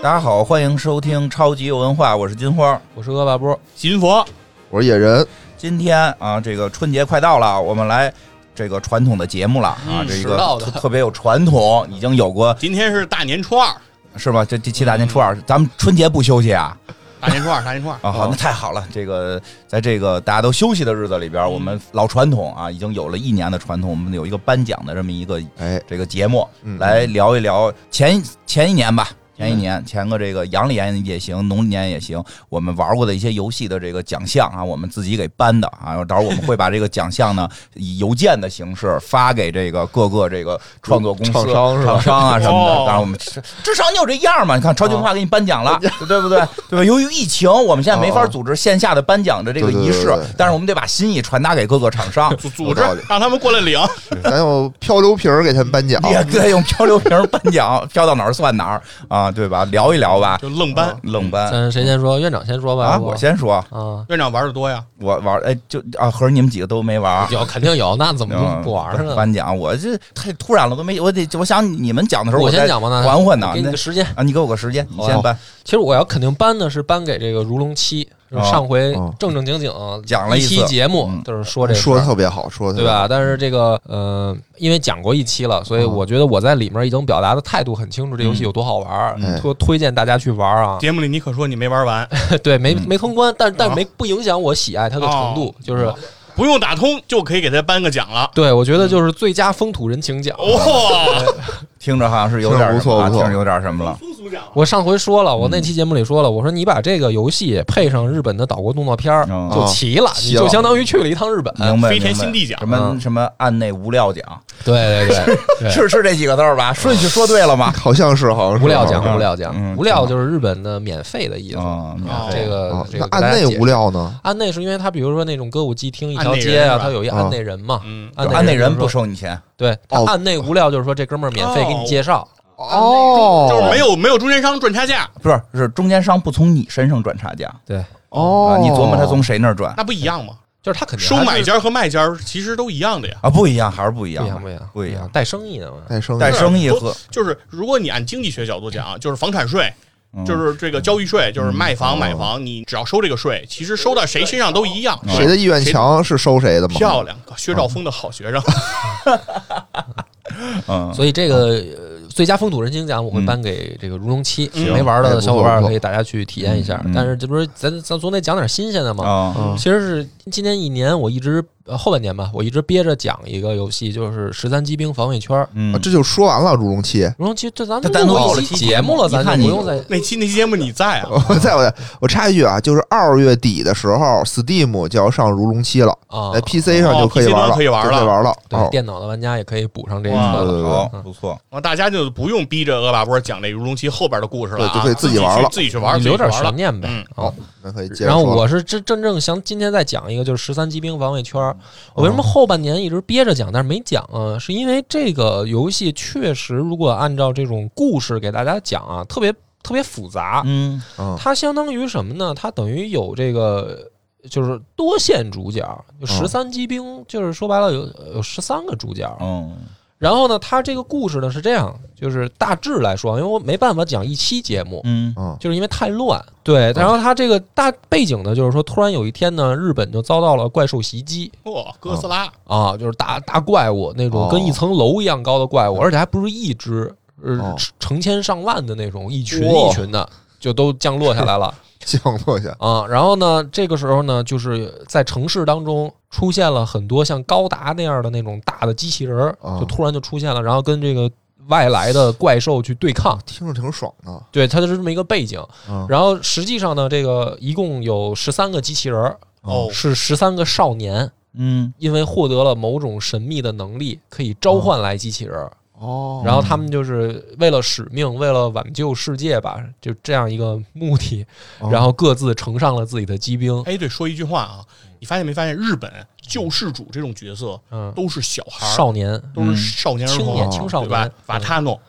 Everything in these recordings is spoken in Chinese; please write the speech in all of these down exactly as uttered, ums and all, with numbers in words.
大家好，欢迎收听超级有文化，我是金花， 我是恶霸波， 金佛， 我是野人。 今天啊，这个春节快到了，我们来这个传统的节目了啊， 嗯、 这个特别有传统，已经有过。 今天是大年初二， 是吧？这第七大年初二，嗯、咱们春节不休息啊？ 大年初二，大年初二啊，好，那太好了。这个在这个大家都休息的日子里边，嗯、我们老传统啊，已经有了一年的传统，我们有一个颁奖的这么一个哎这个节目， 嗯、 来聊一聊前前一年吧。前一年，前个这个阳历年也行，农历年也行，我们玩过的一些游戏的这个奖项啊，我们自己给颁的啊，到时候我们会把这个奖项呢以邮件的形式发给这个各个这个创作公司、 厂商厂商啊什么的。当然我们至少你有这样嘛，你看超级文化给你颁奖了，对不对？对吧？由于疫情，我们现在没法组织线下的颁奖的这个仪式，但是我们得把心意传达给各个厂商， 组织让他们过来领。 咱用漂流瓶给他们颁奖， 也可以用漂流瓶颁奖，飘到哪儿算哪儿啊。对吧？聊一聊吧， 就愣搬、 啊，愣搬。 咱谁先说？院长先说吧。 啊，我先说。 啊， 院长玩的多呀。 我玩，哎，就啊，合着你们几个都没玩？ 有，肯定有。那怎么不玩呢？ 颁奖，我这太突然了，都没，我得，我想你们讲的时候， 我先讲吧，那缓缓呢。 给你个时间啊，你给我个时间，你先颁。 其实我要肯定颁的是颁给这个如龙七。上回正正经经讲了一期节目，就是说这说的特别好，说的对吧？但是这个呃，因为讲过一期了，所以我觉得我在里面已经表达的态度很清楚，这游戏有多好玩，推推荐大家去玩啊。 节目里你可说你没玩完， 对，没没通关，但但没不影响我喜爱它的程度，就是不用打通就可以给他颁个奖了。 对，我觉得就是最佳风土人情奖。 哇， 听着好像是有点不错，不错， 听着有点什么了。 我上回说了，我那期节目里说了，我说你把这个游戏配上日本的岛国动作片就齐了，你就相当于去了一趟日本。 飞天新地奖， 什么什么案内无料奖， 对对对， 是是这几个字吧？顺序说对了吗？ 好像是，好像是无料奖，无料奖，无料就是日本的免费的意思。这个这个案内无料呢？ 案内是因为它比如说那种歌舞伎町一条街啊，它有一案内人嘛， 案内人不收你钱。 对，案内无料就是说这哥们儿免费给你介绍。 哦， 就是没有没有中间商赚差价， 不是是中间商不从你身上赚差价， 对， 哦， 你琢磨他从谁那儿赚， 那不一样吗？ 就是他肯定收买家和卖家其实都一样的呀， 啊，不一样还是不一样， 不一样不一样不一样， 带生意的嘛， 带生意带生意和就是如果你按经济学角度讲，就是房产税。就是这个交易税，就是卖房买房，你只要收这个税，其实收到谁身上都一样。 谁的意愿强是收谁的吗？ 漂亮，薛兆丰的好学生。 嗯， 所以这个最佳风土人情奖我会颁给这个如龙七，没玩的小伙伴可以大家去体验一下。但是这不是咱咱总得讲点新鲜的嘛？其实是今年一年我一直。呃，后半年吧，我一直憋着讲一个游戏，就是十三机兵防卫圈。 嗯， 这就说完了。如龙七， 如龙七，这咱单独有了期节目了，咱就不用再那期那期节目你在啊？ 我在，我在。我插一句啊，就是二月底的时候 ，Steam 就要上如龙七了啊，在 P C 上就可以玩了， 可以玩了， 可以玩了。 对，电脑的玩家也可以补上这个， 好，不错。 然后大家就不用逼着恶霸波讲这如龙七后边的故事了， 就可以自己玩了， 自己去玩， 留点悬念呗。 好，那可以接着。 然后我是真真正想今天再讲一个，就是十三机兵防卫圈。我为什么后半年一直憋着讲，但是没讲啊？是因为这个游戏确实，如果按照这种故事给大家讲啊，特别特别复杂。 嗯， 它相当于什么呢？它等于有这个就是多线主角，有十三机兵，就是说白了有有十三个主角。 嗯。 然后呢，它这个故事呢是这样，就是大致来说，因为我没办法讲一期节目， 嗯， 就是因为太乱，对。然后它这个大背景呢，就是说，突然有一天呢，日本就遭到了怪兽袭击， 哇，哥斯拉啊，就是大大怪物那种跟一层楼一样高的怪物，而且还不是一只，呃，成千上万的那种，一群一群的，就都降落下来了。 降落下啊，然后呢，这个时候呢，就是在城市当中出现了很多像高达那样的那种大的机器人，就突然就出现了，然后跟这个外来的怪兽去对抗， 听着挺爽的。 对，它就是这么一个背景。然后实际上呢，这个一共有十三个机器人，哦，是十三个少年， 嗯， 因为获得了某种神秘的能力，可以召唤来机器人。 哦， 然后他们就是为了使命，为了挽救世界吧，就这样一个目的，然后各自乘上了自己的机兵。 哎，对，说一句话啊，你发现没发现，日本救世主这种角色，嗯，都是小孩、 少年， 都是少年儿童、 青年、青少年， 对吧？瓦塔诺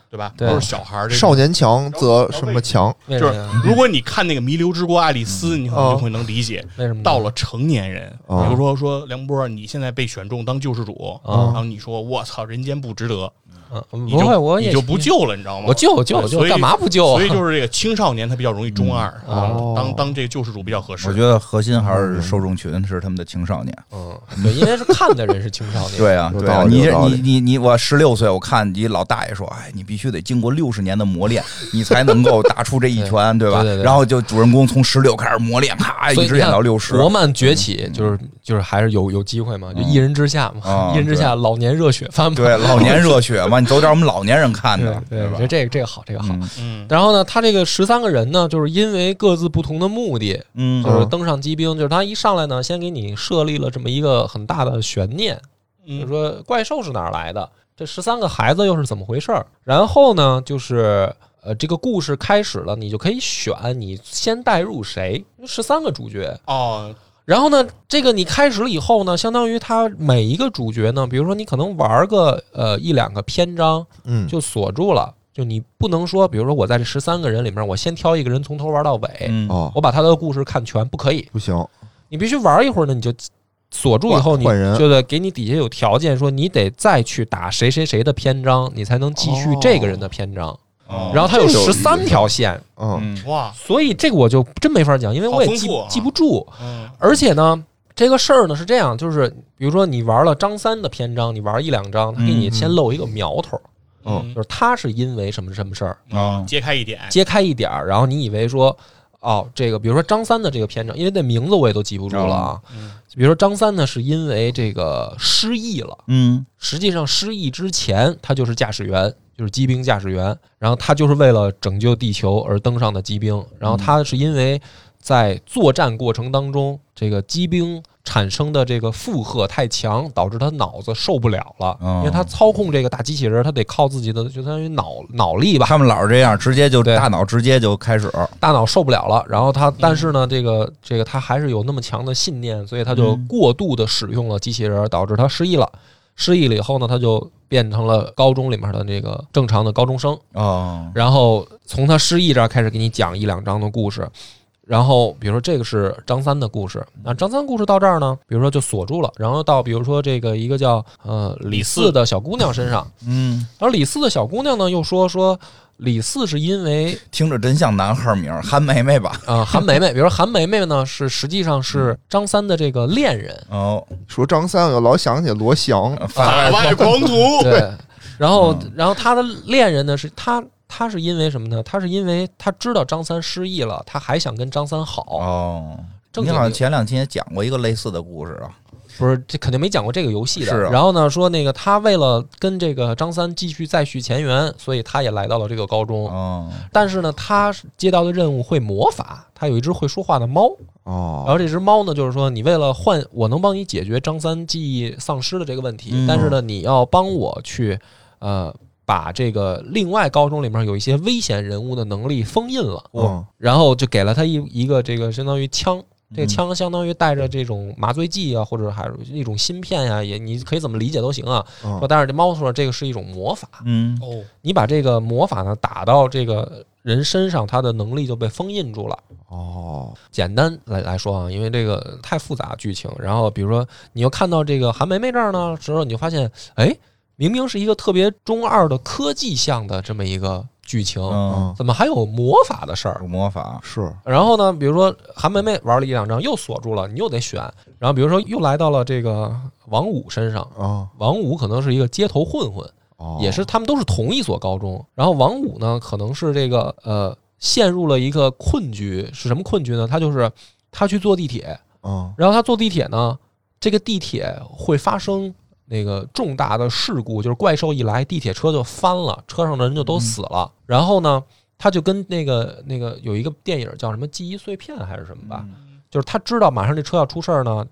对吧？都是小孩儿。 少年强则什么强？ 就是如果你看那个《弥留之国》爱丽丝，你可能就会能理解为什么。 到了成年人，比如说说梁波，你现在被选中当救世主，然后你说我操，人间不值得。 嗯，不会，我也你就不救了，你知道吗？ 我救救救，干嘛不救啊？ 所以就是这个青少年他比较容易中二啊，当当这个救世主比较合适。 我觉得核心还是受众群是他们的青少年。 嗯，对，因为是看的人是青少年。 对啊，对啊，你你你你，我十六岁，我看你老大爷说，哎，你必须得经过六十年的磨练，你才能够打出这一拳，对吧？然后就主人公从十六开始磨练，咔，一直演到六十。 国漫崛起就是就是还是有有机会嘛，就一人之下嘛，一人之下老年热血番嘛。 对，老年热血嘛，你走点我们老年人看的， 对，我觉得这个这个好，这个好。嗯，然后呢，他这个十三个人呢，就是因为各自不同的目的，嗯，就是登上机兵，就是他一上来呢，先给你设立了这么一个很大的悬念，就是说怪兽是哪儿来的，这十三个孩子又是怎么回事儿。然后呢，就是呃，这个故事开始了，你就可以选你先带入谁，十三个主角哦。 然后呢，这个你开始了以后呢，相当于他每一个主角呢，比如说你可能玩个呃一两个篇章，嗯，就锁住了。就你不能说，比如说我在这十三个人里面，我先挑一个人从头玩到尾，嗯，我把他的故事看全，不可以， 不行。 你必须玩一会儿呢，你就锁住以后，你就得给你底下有条件说，你得再去打谁谁谁的篇章，你才能继续这个人的篇章。哦、然后它有十三条线， 嗯，哇， 所以这个我就真没法讲，因为我也记、啊、记不住。嗯，而且呢，这个事儿呢是这样，就是比如说你玩了张三的篇章，你玩一两章，他给你先露一个苗头。嗯，就是他是因为什么什么事儿啊？揭开一点， 揭开一点，然后你以为说，哦，这个比如说张三的这个篇章，因为那名字我也都记不住了啊。嗯，比如说张三呢，是因为这个失忆了，嗯，实际上失忆之前他就是驾驶员，就是机兵驾驶员，然后他就是为了拯救地球而登上的机兵，然后他是因为在作战过程当中，这个机兵产生的这个负荷太强，导致他脑子受不了了，因为他操控这个大机器人，他得靠自己的就相当于脑脑力吧。 他们老是这样，直接就大脑直接就开始， 大脑受不了了。然后他，但是呢，这个这个他还是有那么强的信念，所以他就过度的使用了机器人，导致他失忆了。失忆了以后呢，他就变成了高中里面的那个正常的高中生哦。然后从他失忆这儿开始给你讲一两章的故事。然后比如说这个是张三的故事，那张三故事到这儿呢，比如说就锁住了，然后到比如说这个一个叫呃李四的小姑娘身上，嗯，而李四的小姑娘呢又说说李四是因为听着真像男孩名韩梅梅吧啊、呃、韩梅梅，比如说韩梅梅呢是实际上是张三的这个恋人哦，说张三我老想起罗翔法外狂徒对，然后然后他的恋人呢是他。他是因为什么呢？他是因为他知道张三失忆了，他还想跟张三好。 哦，你好像前两天也讲过一个类似的故事啊？ 不是，这肯定没讲过这个游戏的。 是、啊。 然后呢，说那个他为了跟这个张三继续再续前缘，所以他也来到了这个高中。哦。但是呢，他接到的任务会魔法，他有一只会说话的猫。哦。然后这只猫呢，就是说你为了换，我能帮你解决张三记忆丧失的这个问题，嗯、但是呢，你要帮我去呃。把这个另外高中里面有一些危险人物的能力封印了，嗯，然后就给了他一一个这个相当于枪，这个枪相当于带着这种麻醉剂啊，或者还是一种芯片呀、啊，也你可以怎么理解都行啊。说、嗯，但是这猫说这个是一种魔法，嗯，哦，你把这个魔法呢打到这个人身上，他的能力就被封印住了。哦，简单来来说啊，因为这个太复杂剧情，然后比如说你又看到这个韩梅梅这儿呢时候，你就发现，哎。明明是一个特别中二的科技向的这么一个剧情，嗯，怎么还有魔法的事儿？ 魔法是。 然后呢，比如说韩梅梅玩了一两章又锁住了，你又得选。然后比如说又来到了这个王五身上，啊，王五可能是一个街头混混，哦，也是他们都是同一所高中。然后王五呢，可能是这个呃陷入了一个困局，是什么困局呢？他就是他去坐地铁，嗯，然后他坐地铁呢，这个地铁会发生。那个重大的事故就是怪兽一来，地铁车就翻了，车上的人就都死了。嗯、然后呢，他就跟那个那个有一个电影叫什么《记忆碎片》还是什么吧，嗯、就是他知道马上这车要出事儿呢，然后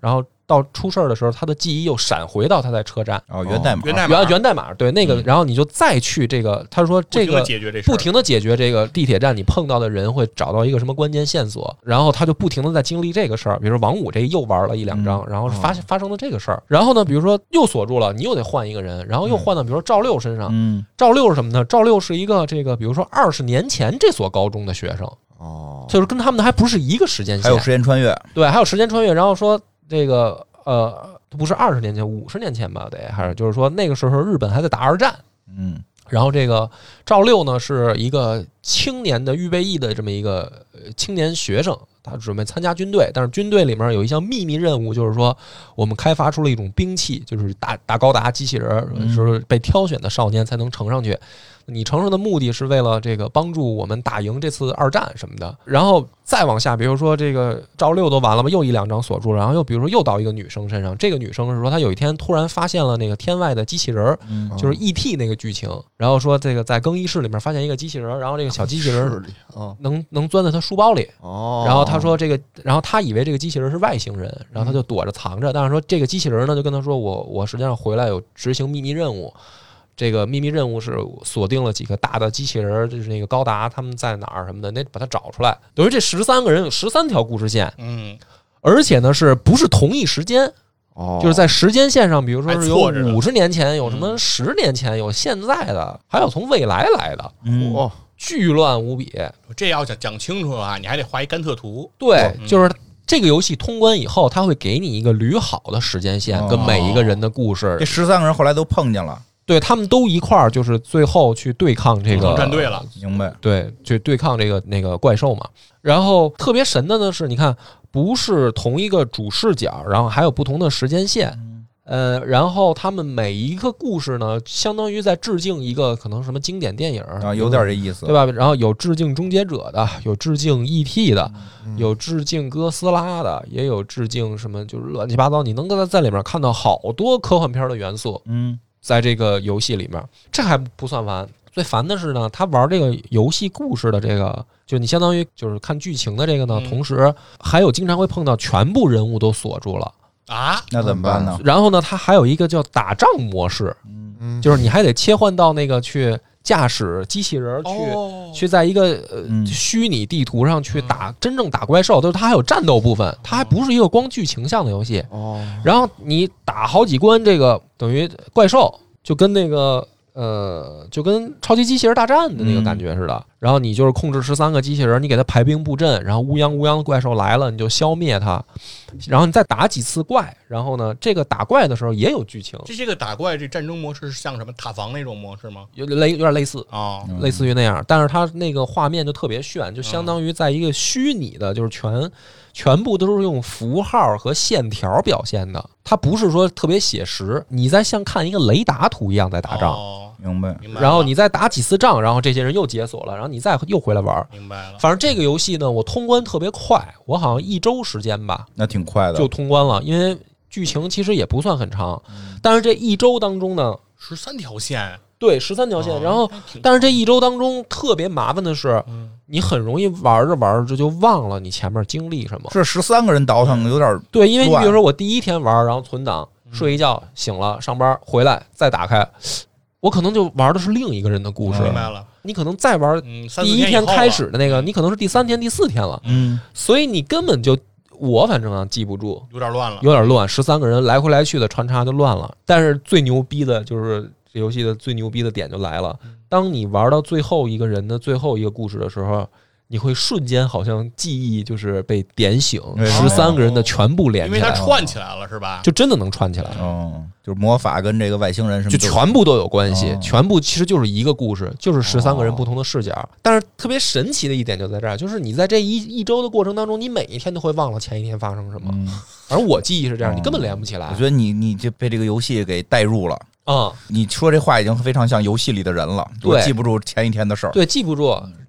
到出事儿的时候，他的记忆又闪回到他在车站。 哦，源代码， 源代码， 源源代码，对那个， 嗯、 然后你就再去这个，他说这个不停的解决这个地铁站你碰到的人会找到一个什么关键线索，然后他就不停的在经历这个事儿。比如说王五这又玩了一两张， 嗯、 然后发发生了这个事儿，然后呢，比如说又锁住了，你又得换一个人，然后又换到比如说赵六身上。 嗯， 赵六是什么呢？赵六是一个这个，比如说二十年前这所高中的学生。 哦， 就是跟他们还不是一个时间线， 还有时间穿越， 对，还有时间穿越。然后说这个呃，不是二十年前，五十年前吧，得还是就是说那个时候日本还在打二战， 嗯， 然后这个赵六呢是一个青年的预备役的这么一个青年学生，他准备参加军队，但是军队里面有一项秘密任务，就是说我们开发出了一种兵器，就是大大高达机器人，就是被挑选的少年才能乘上去。你乘上的目的是为了这个帮助我们打赢这次二战什么的，然后再往下，比如说这个赵六都完了吧，又一两张锁住，然后又比如说又到一个女生身上，这个女生是说她有一天突然发现了那个天外的机器人，就是 E T 那个剧情，然后说这个在更衣室里面发现一个机器人，然后这个小机器人能能钻在她书包里，然后她说这个，然后她以为这个机器人是外星人，然后她就躲着藏着，但是说这个机器人呢就跟她说我我实际上回来有执行秘密任务。这个秘密任务是锁定了几个大的机器人，就是那个高达他们在哪儿什么的，得把它找出来。等于这十三个人有十三条故事线， 嗯， 而且呢是不是同一时间？ 哦， 就是在时间线上，比如说是有五十年前，有什么十年前，有现在的，还有从未来来的， 嗯， 哦，巨乱无比。 这要讲讲清楚啊，你还得画一甘特图。 对，就是。这个游戏通关以后，它会给你一个捋好的时间线，跟每一个人的故事。 这十三个人后来都碰见了。 对，他们都一块儿，就是最后去对抗这个战队了， 明白？ 对，去对抗这个那个怪兽嘛。然后特别神的呢是，你看，不是同一个主视角，然后还有不同的时间线，呃，然后他们每一个故事呢，相当于在致敬一个可能什么经典电影啊，有点这意思， 对吧？然后有致敬终结者的，有致敬 E T 的，有致敬哥斯拉的，也有致敬什么，就是乱七八糟，你能在在里面看到好多科幻片的元素， 嗯。 在这个游戏里面，这还不算完。最烦的是呢，他玩这个游戏故事的这个，就你相当于就是看剧情的这个呢， 嗯、 同时还有经常会碰到全部人物都锁住了啊， 那怎么办呢？ 然后呢，它还有一个叫打仗模式， 嗯， 就是你还得切换到那个去驾驶机器人去、哦、去在一个呃、嗯、虚拟地图上去打、嗯、真正打怪兽，就是它还有战斗部分，它还不是一个光剧情向的游戏。 哦， 然后你打好几关，这个等于怪兽。就跟那个呃，就跟超级机器人大战的那个感觉似的。嗯、然后你就是控制十三个机器人，你给它排兵布阵，然后乌泱乌泱的怪兽来了，你就消灭它。然后你再打几次怪，然后呢，这个打怪的时候也有剧情。 这这个打怪这战争模式是像什么塔防那种模式吗？ 有类有点类似啊、哦， 类似于那样，但是它那个画面就特别炫，就相当于在一个虚拟的，就是全。全部都是用符号和线条表现的，它不是说特别写实，你在像看一个雷达图一样在打仗。 哦， 明白。 然后你再打几次仗，然后这些人又解锁了，然后你再又回来玩。 明白了。 反正这个游戏呢，我通关特别快，我好像一周时间吧， 那挺快的， 就通关了。因为剧情其实也不算很长，嗯、但是这一周当中呢， 十三条线。 对，十三条线。 哦、 然后，但是这一周当中特别麻烦的是， 嗯、 你很容易玩着玩着就忘了你前面经历什么。 是十三个人倒腾有点对，因为你比如说我第一天玩，然后存档，睡一觉，醒了，上班回来再打开，我可能就玩的是另一个人的故事。 明白了。 你可能再玩第一天开始的那个，你可能是第三天、第四天了。 嗯， 所以你根本就。我反正啊记不住， 有点乱了， 有点乱，十三个人来回来去的穿插就乱了。但是最牛逼的就是这游戏的最牛逼的点就来了，当你玩到最后一个人的最后一个故事的时候，你会瞬间好像记忆就是被点醒，十三个人的全部连起来， 因为它串起来了是吧？ 就真的能串起来。 哦，就是魔法跟这个外星人什么就全部都有关系， 哦、 全部其实就是一个故事，就是十三个人不同的视角。哦、但是特别神奇的一点就在这儿，就是你在这一一周的过程当中，你每一天都会忘了前一天发生什么。 嗯、 反正我记忆是这样，哦、你根本连不起来。 我觉得你你就被这个游戏给带入了。 啊、嗯， 你说这话已经非常像游戏里的人了。 对， 记不住前一天的事儿。 对，记不住。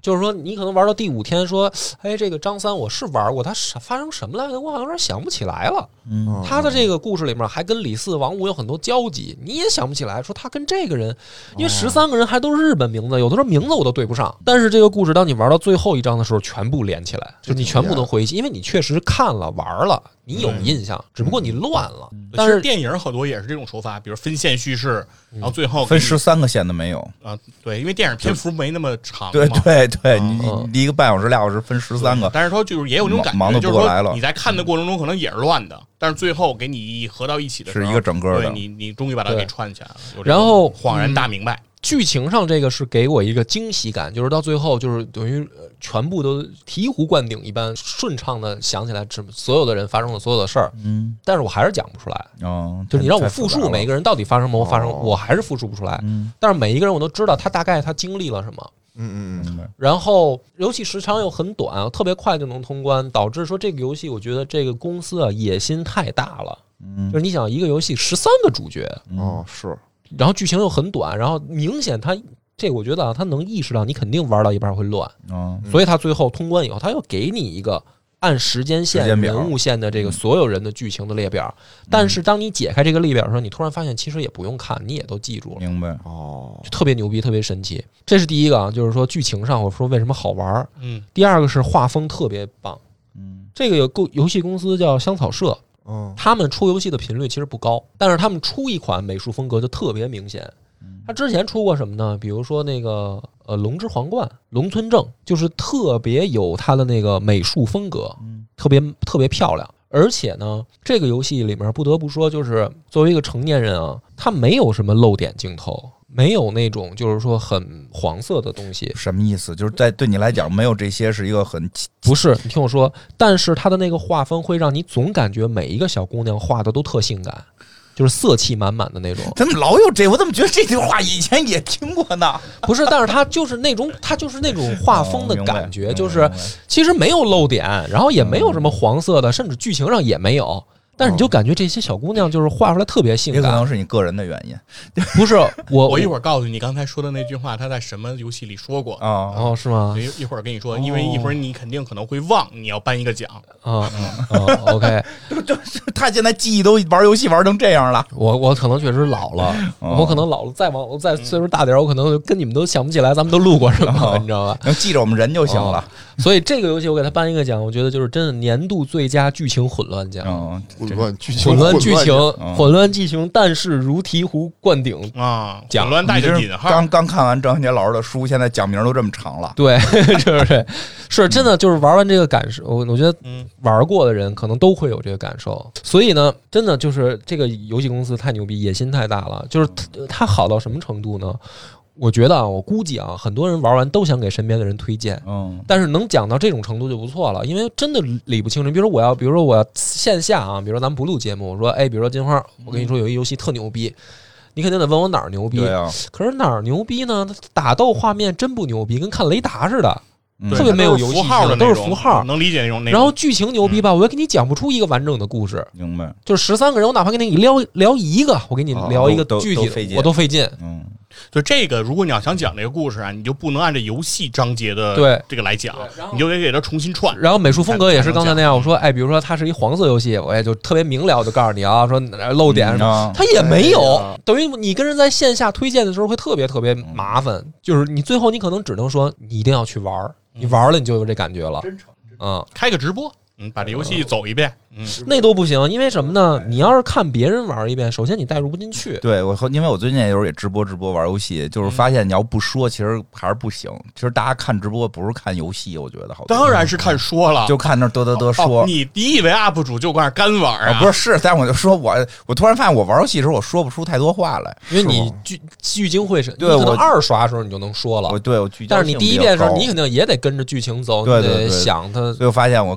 就是说你可能玩到第五天说，哎，这个张三我是玩过，他发生什么来着？我好像有点想不起来了。 嗯， 他的这个故事里面还跟李四、王五有很多交集，你也想不起来。说他跟这个人，因为十三个人还都是日本名字，有的时候名字我都对不上。但是这个故事当你玩到最后一章的时候，全部连起来，就你全部能回忆起，因为你确实看了玩了。你有印象，只不过你乱了。但是电影很多也是这种手法，比如分线叙事，然后最后分十三个线的没有啊。对，因为电影篇幅没那么长。 对对对，你你一个半小时、俩小时分十三个。 但是说就是也有那种感觉， 忙得不过来了。 你在看的过程中可能也是乱的，但是最后给你合到一起的时候， 是一个整个的。 对你你终于把它给串起来了， 然后恍然大明白。 剧情上这个是给我一个惊喜感，就是到最后就是等于全部都醍醐灌顶一般顺畅的想起来所有的人发生的所有的事儿， 嗯， 但是我还是讲不出来， 哦， 就是你让我复述每一个人到底发生什么发生，我还是复述不出来，嗯，但是每一个人我都知道他大概他经历了什么， 嗯嗯嗯， 然后游戏时长又很短，特别快就能通关，导致说这个游戏我觉得这个公司啊野心太大了，嗯，就是你想一个游戏十三个主角， 哦是。 然后剧情又很短，然后明显他这我觉得啊，他能意识到你肯定玩到一半会乱， 嗯， 所以他最后通关以后，他又给你一个按时间线、人物线的这个所有人的剧情的列表。但是当你解开这个列表的时候，你突然发现其实也不用看，你也都记住了。 明白哦， 就特别牛逼，特别神奇。这是第一个啊，就是说剧情上我说为什么好玩。 嗯。 第二个是画风特别棒。 嗯。 这个有个游戏公司叫香草社。 嗯， 他们出游戏的频率其实不高，但是他们出一款美术风格就特别明显。他之前出过什么呢？比如说那个呃《龙之皇冠》《龙村正》，就是特别有他的那个美术风格，特别特别漂亮。而且呢，这个游戏里面不得不说，就是作为一个成年人啊，他没有什么露点镜头。没有那种就是说很黄色的东西。 什么意思？就是在对你来讲没有这些是一个很不是，你听我说，但是他的那个画风会让你总感觉每一个小姑娘画的都特性感，就是色气满满的那种。 怎么老有这？我怎么觉得这句话以前也听过呢？ 不是，但是他就是那种他就是那种画风的感觉， 哦、 就是其实没有露点，然后也没有什么黄色的，甚至剧情上也没有。但是你就感觉这些小姑娘就是画出来特别性感， 也可能是你个人的原因。 不是我， 我一会儿告诉你刚才说的那句话，他在什么游戏里说过啊？ 哦，是吗？ 一一会儿跟你说，因为一会儿你肯定可能会忘，你要颁一个奖啊。哦 ，OK， 就就是他现在记忆都玩游戏玩成这样了。 我我可能确实老了， 哦、 我可能老了，再往再岁数大点，我可能跟你们都想不起来，咱们都录过什么，哦、你知道吧？ 能记着我们人就行了。 哦、所以这个游戏我给他颁一个奖，我觉得就是真的年度最佳剧情混乱奖。 哦、 混乱剧情。 混乱剧情，混乱剧情，但是如醍醐灌顶啊！ 讲混乱带着引号。 刚刚看完张小杰老师的书，现在讲名都这么长了。 对，是不是？是真的，就是玩完这个感受，我我觉得玩过的人可能都会有这个感受。所以呢，真的就是这个游戏公司太牛逼，野心太大了。就是它好到什么程度呢？我觉得啊，我估计啊，很多人玩完都想给身边的人推荐，嗯，但是能讲到这种程度就不错了，因为真的理不清楚。比如说我要，比如说我要线下啊，比如说咱们不录节目，我说，哎，比如说金花，我跟你说有一游戏特牛逼，你肯定得问我哪儿牛逼， 对啊， 可是哪儿牛逼呢？打斗画面真不牛逼，跟看雷达似的。 嗯、 特别没有游戏符号的， 都是符号， 能理解那种。 然后剧情牛逼吧，嗯、我也给你讲不出一个完整的故事。 明白？ 就是十三个人，我哪怕跟你聊聊一个，我给你聊一个具体的， 哦、 我都费劲。 嗯。 就这个，如果你要想讲这个故事啊，你就不能按照游戏章节的对这个来讲，你就得给它重新串。 然后美术风格也是刚才那样，我说，哎，比如说它是一黄色游戏，我也就特别明了，我就告诉你啊，说漏点什么，它也没有。等于你跟人在线下推荐的时候会特别特别麻烦，就是你最后你可能只能说你一定要去玩，你玩了你就有这感觉了。 真诚， 嗯， 开个直播。嗯，把这游戏走一遍，嗯， 那都不行，因为什么呢？你要是看别人玩一遍，首先你带入不进去。 对我，因为我最近有时候也直播直播玩游戏，就是发现你要不说，其实还是不行。其实大家看直播不是看游戏，我觉得好。 当然是看说了， 就看那嘚嘚嘚说。 哦、你以为 U P 主就搁那干玩啊？ 哦、不是，是，但我就说我，我突然发现我玩游戏的时候，我说不出太多话来， 因为你聚聚精会神。 对， 我二刷的时候你就能说了。 我对我聚焦， 但是你第一遍的时候，你肯定也得跟着剧情走， 对对对， 想它。 所以我发现我干不了游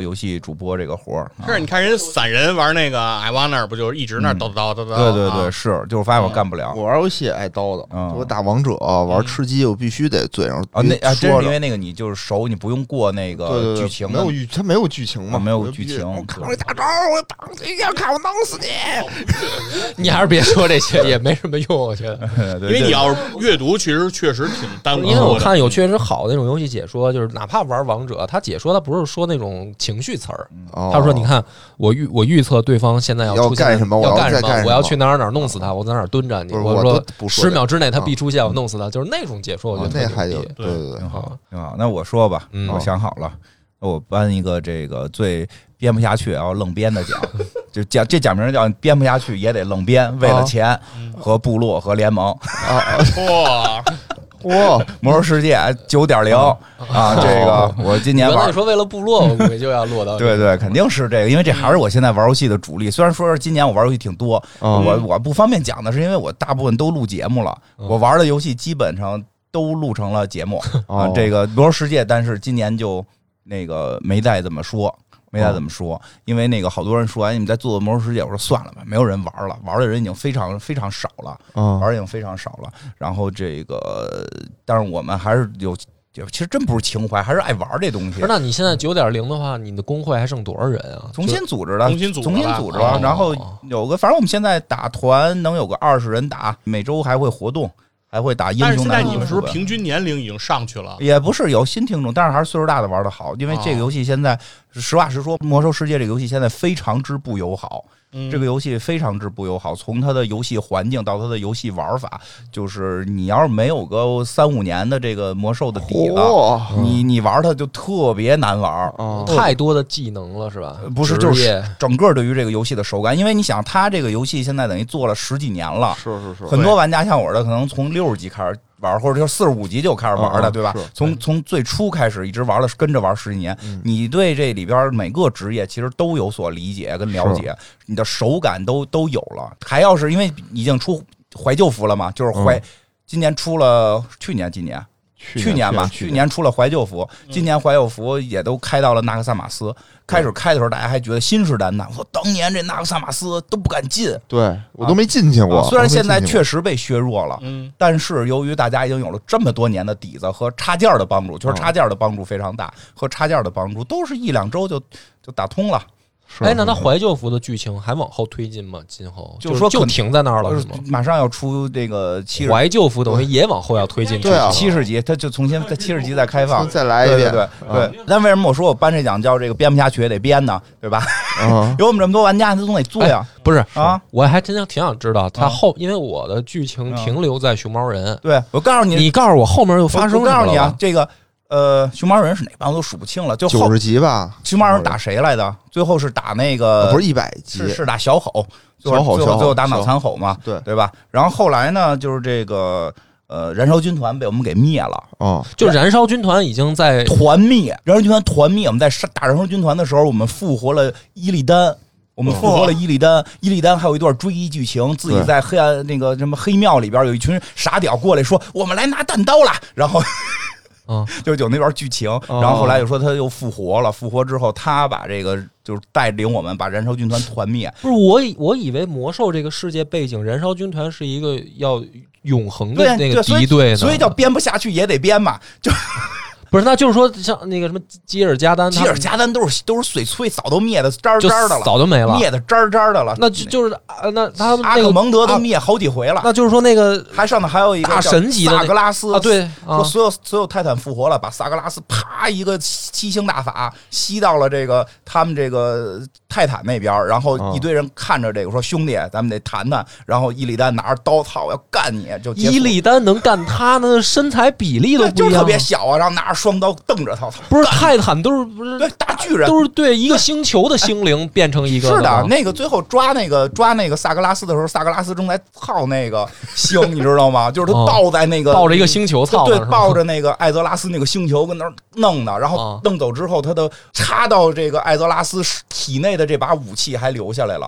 游戏主播这个活儿。 是，你看人散人玩那个艾瓦那儿，不就是一直那叨叨叨叨叨？ 对对对，是，就是发现我干不了。 我玩游戏也爱叨叨，我打王者玩吃鸡，我必须得嘴上啊，那啊，真是因为那个你就是熟，你不用过那个剧情， 没有剧，它没有剧情嘛， 没有剧情。 看我大招，我挡你，要看我弄死你。 你还是别说这些，也没什么用，我觉得。 因为你要是阅读，其实确实挺耽误的。 因为我看有确实好的那种游戏解说，就是哪怕玩王者，他解说他不是说那种情绪词儿，他说你看我预我预测对方现在要出现要干什么， 要干什么， 我要去哪儿哪儿弄死他，我在哪儿蹲着你，我说十秒之内他必出现，我弄死他，就是那种解说，我觉得那还有对对对， 挺好挺好。那我说吧，我想好了，我颁一个这个最编不下去要愣编的奖，就奖这奖名叫编不下去也得愣编，为了钱和部落和联盟啊！哇哇！ 魔兽世界九点零啊！这个我今年玩， 你说为了部落，我估计就要落到对对，肯定是这个，因为这还是我现在玩游戏的主力。虽然说是今年我玩游戏挺多，我我不方便讲的是，因为我大部分都录节目了，我玩的游戏基本上都录成了节目啊。这个魔兽世界，但是今年就那个没再怎么说。没再怎么说，因为那个好多人说，哎，你们在做魔兽世界，我说算了吧，没有人玩了，玩的人已经非常非常少了，玩的已经非常少了。然后这个，但是我们还是有，其实真不是情怀，还是爱玩这东西。 不是，那你现在九点零的话，你的工会还剩多少人啊？ 重新组织的， 重新组织， 重新组织了。然后有个，反正我们现在打团能有个二十人打，每周还会活动。还会打英雄，但是现在你们是不是平均年龄已经上去了？ 也不是，有新听众，但是还是岁数大的玩的好。因为这个游戏现在，实话实说，魔兽世界这个游戏现在非常之不友好。嗯、这个游戏非常之不友好，从它的游戏环境到它的游戏玩法，就是你要是没有个三五年的这个魔兽的底子，哦、你你玩它就特别难玩， 哦、太多的技能了，是吧？ 不是，就是整个对于这个游戏的手感，因为你想，它这个游戏现在等于做了十几年了， 是是是， 很多玩家像我的，可能从六十级开始玩，或者就四十五级就开始玩的， 哦、 对吧？从从最初开始一直玩了，跟着玩十几年，嗯、你对这里边每个职业其实都有所理解跟了解，你的手感都都有了。还要是因为已经出怀旧服了嘛，就是怀、嗯、今年出了，去年今年。去年吧，去年出了怀旧服，今年怀旧服也都开到了纳克萨马斯。开始开的时候，大家还觉得信誓旦旦，我说当年这纳克萨马斯都不敢进， 对我都没进去过。 虽然现在确实被削弱了，嗯，但是由于大家已经有了这么多年的底子和插件的帮助，就是插件的帮助非常大，和插件的帮助都是一两周就就打通了。 哎，那他怀旧服的剧情还往后推进吗？今后就是说就停在那儿了，是吗？ 马上要出这个七十怀旧服，等于也往后要推进， 对啊， 七十集，他就重新在七十集再开放， 再来一遍， 对对对对。但为什么我说我颁这奖叫这个编不下去也得编呢？对吧？有我们这么多玩家，他总得做呀。 不是啊， 我还真挺想知道他后，因为我的剧情停留在熊猫人。 对，我告诉你， 你告诉我后面又发生什么了？ 我告诉你啊，这个。呃，熊猫人是哪帮我都数不清了，就九十集吧。 熊猫人打谁来的？最后是打那个， 不是一百集， 是是打小吼， 小吼， 最后最后打脑残吼嘛， 对对吧？然后后来呢，就是这个呃，燃烧军团被我们给灭了。 哦， 就燃烧军团已经在团灭，燃烧军团团灭。我们在打燃烧军团的时候，我们复活了伊利丹。我们复活了伊利丹，伊利丹还有一段追忆剧情，自己在黑暗那个什么黑庙里边有一群傻屌过来说：“我们来拿弹刀了。”然后。 嗯， 就有那段剧情，然后后来又说他又复活了，复活之后他把这个就是带领我们把燃烧军团团灭。 不是我以我以为魔兽这个世界背景，燃烧军团是一个要永恒的那个敌对呢， 所以叫编不下去也得编嘛，就。 不是，那就是说，像那个什么基尔加丹， 基尔加丹都是都是碎催，早都灭的渣渣的了， 早就没了， 灭的渣渣的了。 那就就是啊，那他阿克蒙德都灭好几回了。 那就是说，那个还上面还有一个大神级的萨格拉斯啊，对， 说所有所有泰坦复活了，把萨格拉斯啪一个七星大法吸到了这个他们这个泰坦那边，然后一堆人看着这个说兄弟，咱们得谈谈。然后伊利丹拿着刀，操，要干你！就伊利丹能干他呢，身材比例都不一样， 就特别小啊，然后拿着双刀瞪着。 不是泰坦都是不是对大巨人， 都是对一个星球的sinh灵变成一个是的。那个最后抓那个抓那个萨格拉斯的时候，萨格拉斯正在操那个星，你知道吗？就是他抱在那个抱着一个星球操， 对，抱着那个艾泽拉斯那个星球跟那儿弄的，然后弄走之后，他的插到这个艾泽拉斯体内的这把武器还留下来了。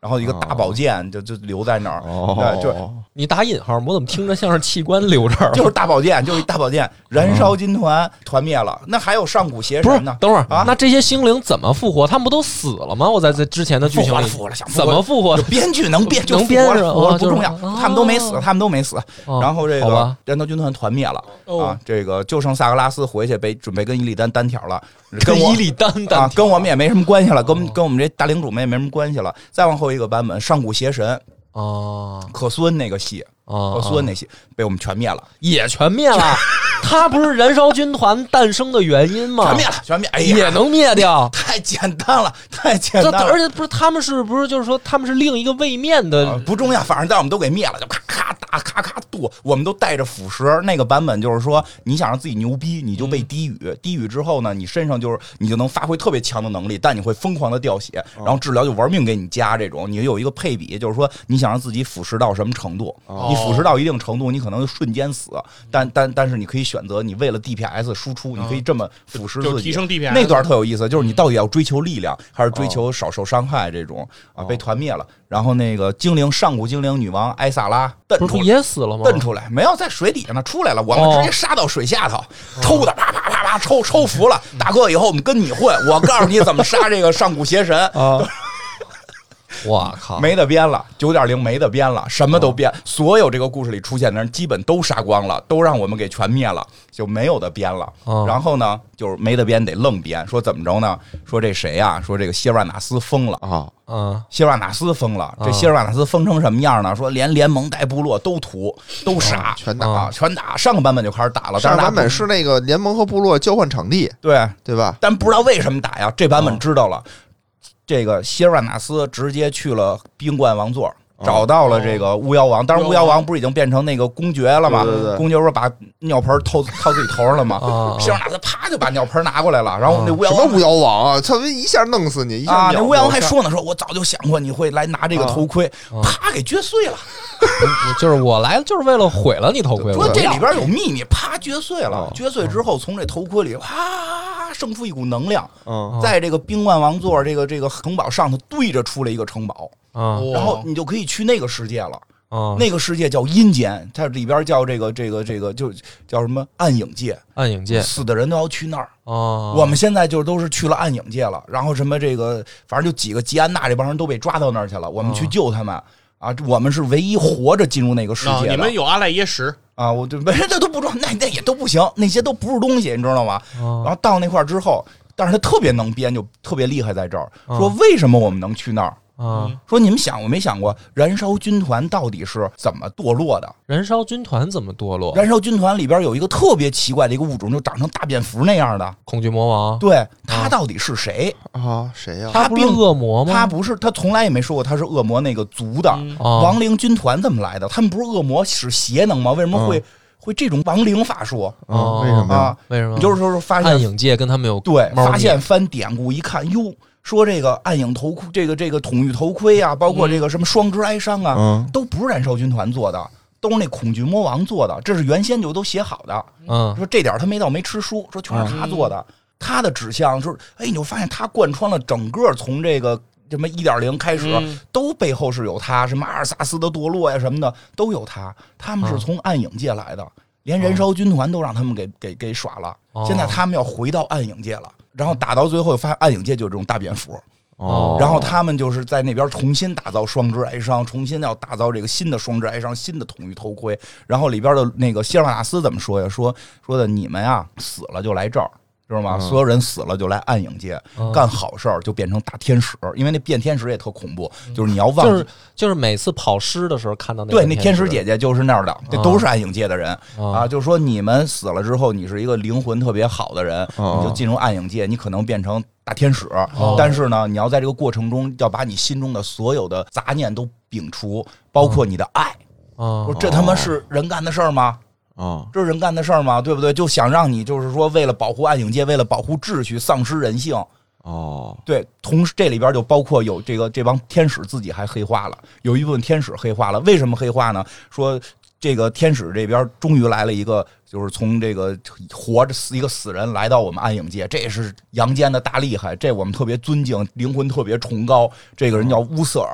然后一个大宝剑就就留在那儿， 哦， 对，就你打引号，我怎么听着像是器官留这儿？ 就是大宝剑，就是一大宝剑，燃烧军团团灭了，那还有上古邪神呢？ 等会儿啊， 那这些星灵怎么复活？他们不都死了吗？我在这之前的剧情里复活了，想怎么复活？ 编剧能编就能编了，复活了不重要， 哦、 他们都没死，他们都没死。 哦、 然后这个燃烧军团团灭了、哦、啊，这个就剩萨格拉斯回去被准备跟伊利丹单挑了，跟伊利丹单啊，跟我们也没什么关系了，跟跟我们这大领主们也没什么关系了。再往后一个版本，上古邪神哦， 可苏恩那个戏。 哦， 可苏恩那些被我们全灭了， 也全灭了。他不是燃烧军团诞生的原因吗？ 全灭了，全灭，哎呀， 也能灭掉， 太简单了，太简单了。 而且不是他们是不是就是说他们是另一个位面的、 呃、不重要，反正但我们都给灭了，就咔咔打，咔咔剁，我们都带着腐蚀。那个版本就是说，你想让自己牛逼，你就被低语，嗯、低语之后呢，你身上就是你就能发挥特别强的能力，但你会疯狂的掉血，然后治疗就玩命给你加这种。你有一个配比，就是说你想让自己腐蚀到什么程度， 哦、 你腐蚀到一定程度。你可能瞬间死，但但但是你可以选择，你为了 D P S 输出，你可以这么腐蚀自己， 就提升 D P S。 那段特有意思，就是你到底要追求力量，还是追求少受伤害？这种啊，被团灭了。然后那个精灵上古精灵女王艾萨拉蹬出来， 也死了吗？ 蹬出来没有，在水底下呢，出来了，我们直接杀到水下头，抽的啪啪啪啪抽抽服了。大哥，以后我们跟你混，我告诉你怎么杀这个上古邪神啊。 我靠， 没得编了，九点零没得编了，什么都编，哦、所有这个故事里出现的人基本都杀光了，都让我们给全灭了，就没有的编了。 哦、 然后呢，就是没得编得愣编，说怎么着呢？说这谁呀、啊？说这个谢尔瓦纳斯疯了啊！ 嗯， 谢尔瓦纳斯疯了，这谢尔瓦纳斯疯成什么样呢？说连联盟带部落都屠，都杀， 哦、全打、 啊，全打。上个版本就开始打了， 上个版本是那个联盟和部落交换场地， 对对吧？ 但不知道为什么打呀？这版本知道了。哦，这个希尔瓦纳斯直接去了冰冠王座，找到了这个巫妖王。当然，巫妖王不是已经变成那个公爵了吗？ 对对对， 公爵不是把尿盆套套自己头上了吗？希尔瓦纳斯啪就把尿盆拿过来了，然后那巫妖王什么巫妖王啊，他一下弄死你！一下啊，那巫妖王还说呢，说我早就想过你会来拿这个头盔，啪给撅碎了。 就是我来就是为了毁了你头盔。 说这里边有秘密，啪撅碎了。撅碎之后，从这头盔里啪生出一股能量，在这个冰冠王座这个这个城堡上头对着出了一个城堡，然后你就可以去那个世界了。那个世界叫阴间，它里边叫这个这个这个就叫什么暗影界， 暗影界死的人都要去那儿。 哦， 我们现在就都是去了暗影界了，然后什么这个反正就几个吉安娜这帮人都被抓到那儿去了，我们去救他们。啊，我们是唯一活着进入那个世界的。哦、 你们有阿赖耶识啊？我就这都不重，那那也都不行，那些都不是东西，你知道吗？ 哦、 然后到那块之后，但是他特别能编，就特别厉害在这儿。说为什么我们能去那儿？ 啊、嗯， 说你们想过没想过，燃烧军团到底是怎么堕落的？ 燃烧军团怎么堕落？ 燃烧军团里边有一个特别奇怪的一个物种，就长成大蝙蝠那样的恐惧魔王。 对，他到底是谁啊？谁呀、 啊？他不是恶魔吗？ 他不是，他从来也没说过他是恶魔那个族的。 嗯、 亡灵军团怎么来的？他们不是恶魔使邪能吗？为什么会、嗯、会这种亡灵法术？ 哦， 为什么啊？ 为什么？ 就是说发现暗影界跟他们有对，发现翻典故一看，哟。说这个暗影头盔，这个这个统御头盔啊，包括这个什么双之哀伤啊， 嗯、 都不是燃烧军团做的，都是那恐惧魔王做的，这是原先就都写好的。 嗯， 说这点他没到没吃书，说全是他做的。嗯、他的指向就是，哎，你就发现他贯穿了整个从这个什么一点零开始， 嗯、 都背后是有他，什么阿尔萨斯的堕落呀什么的都有他。他们是从暗影界来的，嗯、连燃烧军团都让他们给给给耍了。 哦、 现在他们要回到暗影界了。然后打到最后，发现暗影界就是这种大蝙蝠， 哦， 然后他们就是在那边重新打造双之哀伤，重新要打造这个新的双之哀伤，新的统御头盔。然后里边的那个希尔瓦纳斯怎么说呀？说说的你们呀死了就来这儿，知道吗？ 嗯、 所有人死了就来暗影界、 嗯、 干好事儿，就变成大天使。因为那变天使也特恐怖，就是你要忘记， 就是就是每次跑尸的时候看到那对那天使姐姐就是那儿的，这都是暗影界的人、 嗯、 啊。就是说你们死了之后，你是一个灵魂特别好的人， 嗯、 你就进入暗影界，你可能变成大天使， 哦、 但是呢，你要在这个过程中要把你心中的所有的杂念都摒除，包括你的爱。 哦、 说这他妈是人干的事儿吗？ 哦， 这是人干的事儿吗？对不对？就想让你就是说，为了保护暗影界，为了保护秩序，丧失人性。 哦， 对，同时这里边就包括有这个这帮天使自己还黑化了，有一部分天使黑化了。为什么黑化呢？说这个天使这边终于来了一个，就是从这个活着死一个死人来到我们暗影界，这也是阳间的大厉害，这我们特别尊敬，灵魂特别崇高。这个人叫乌瑟尔。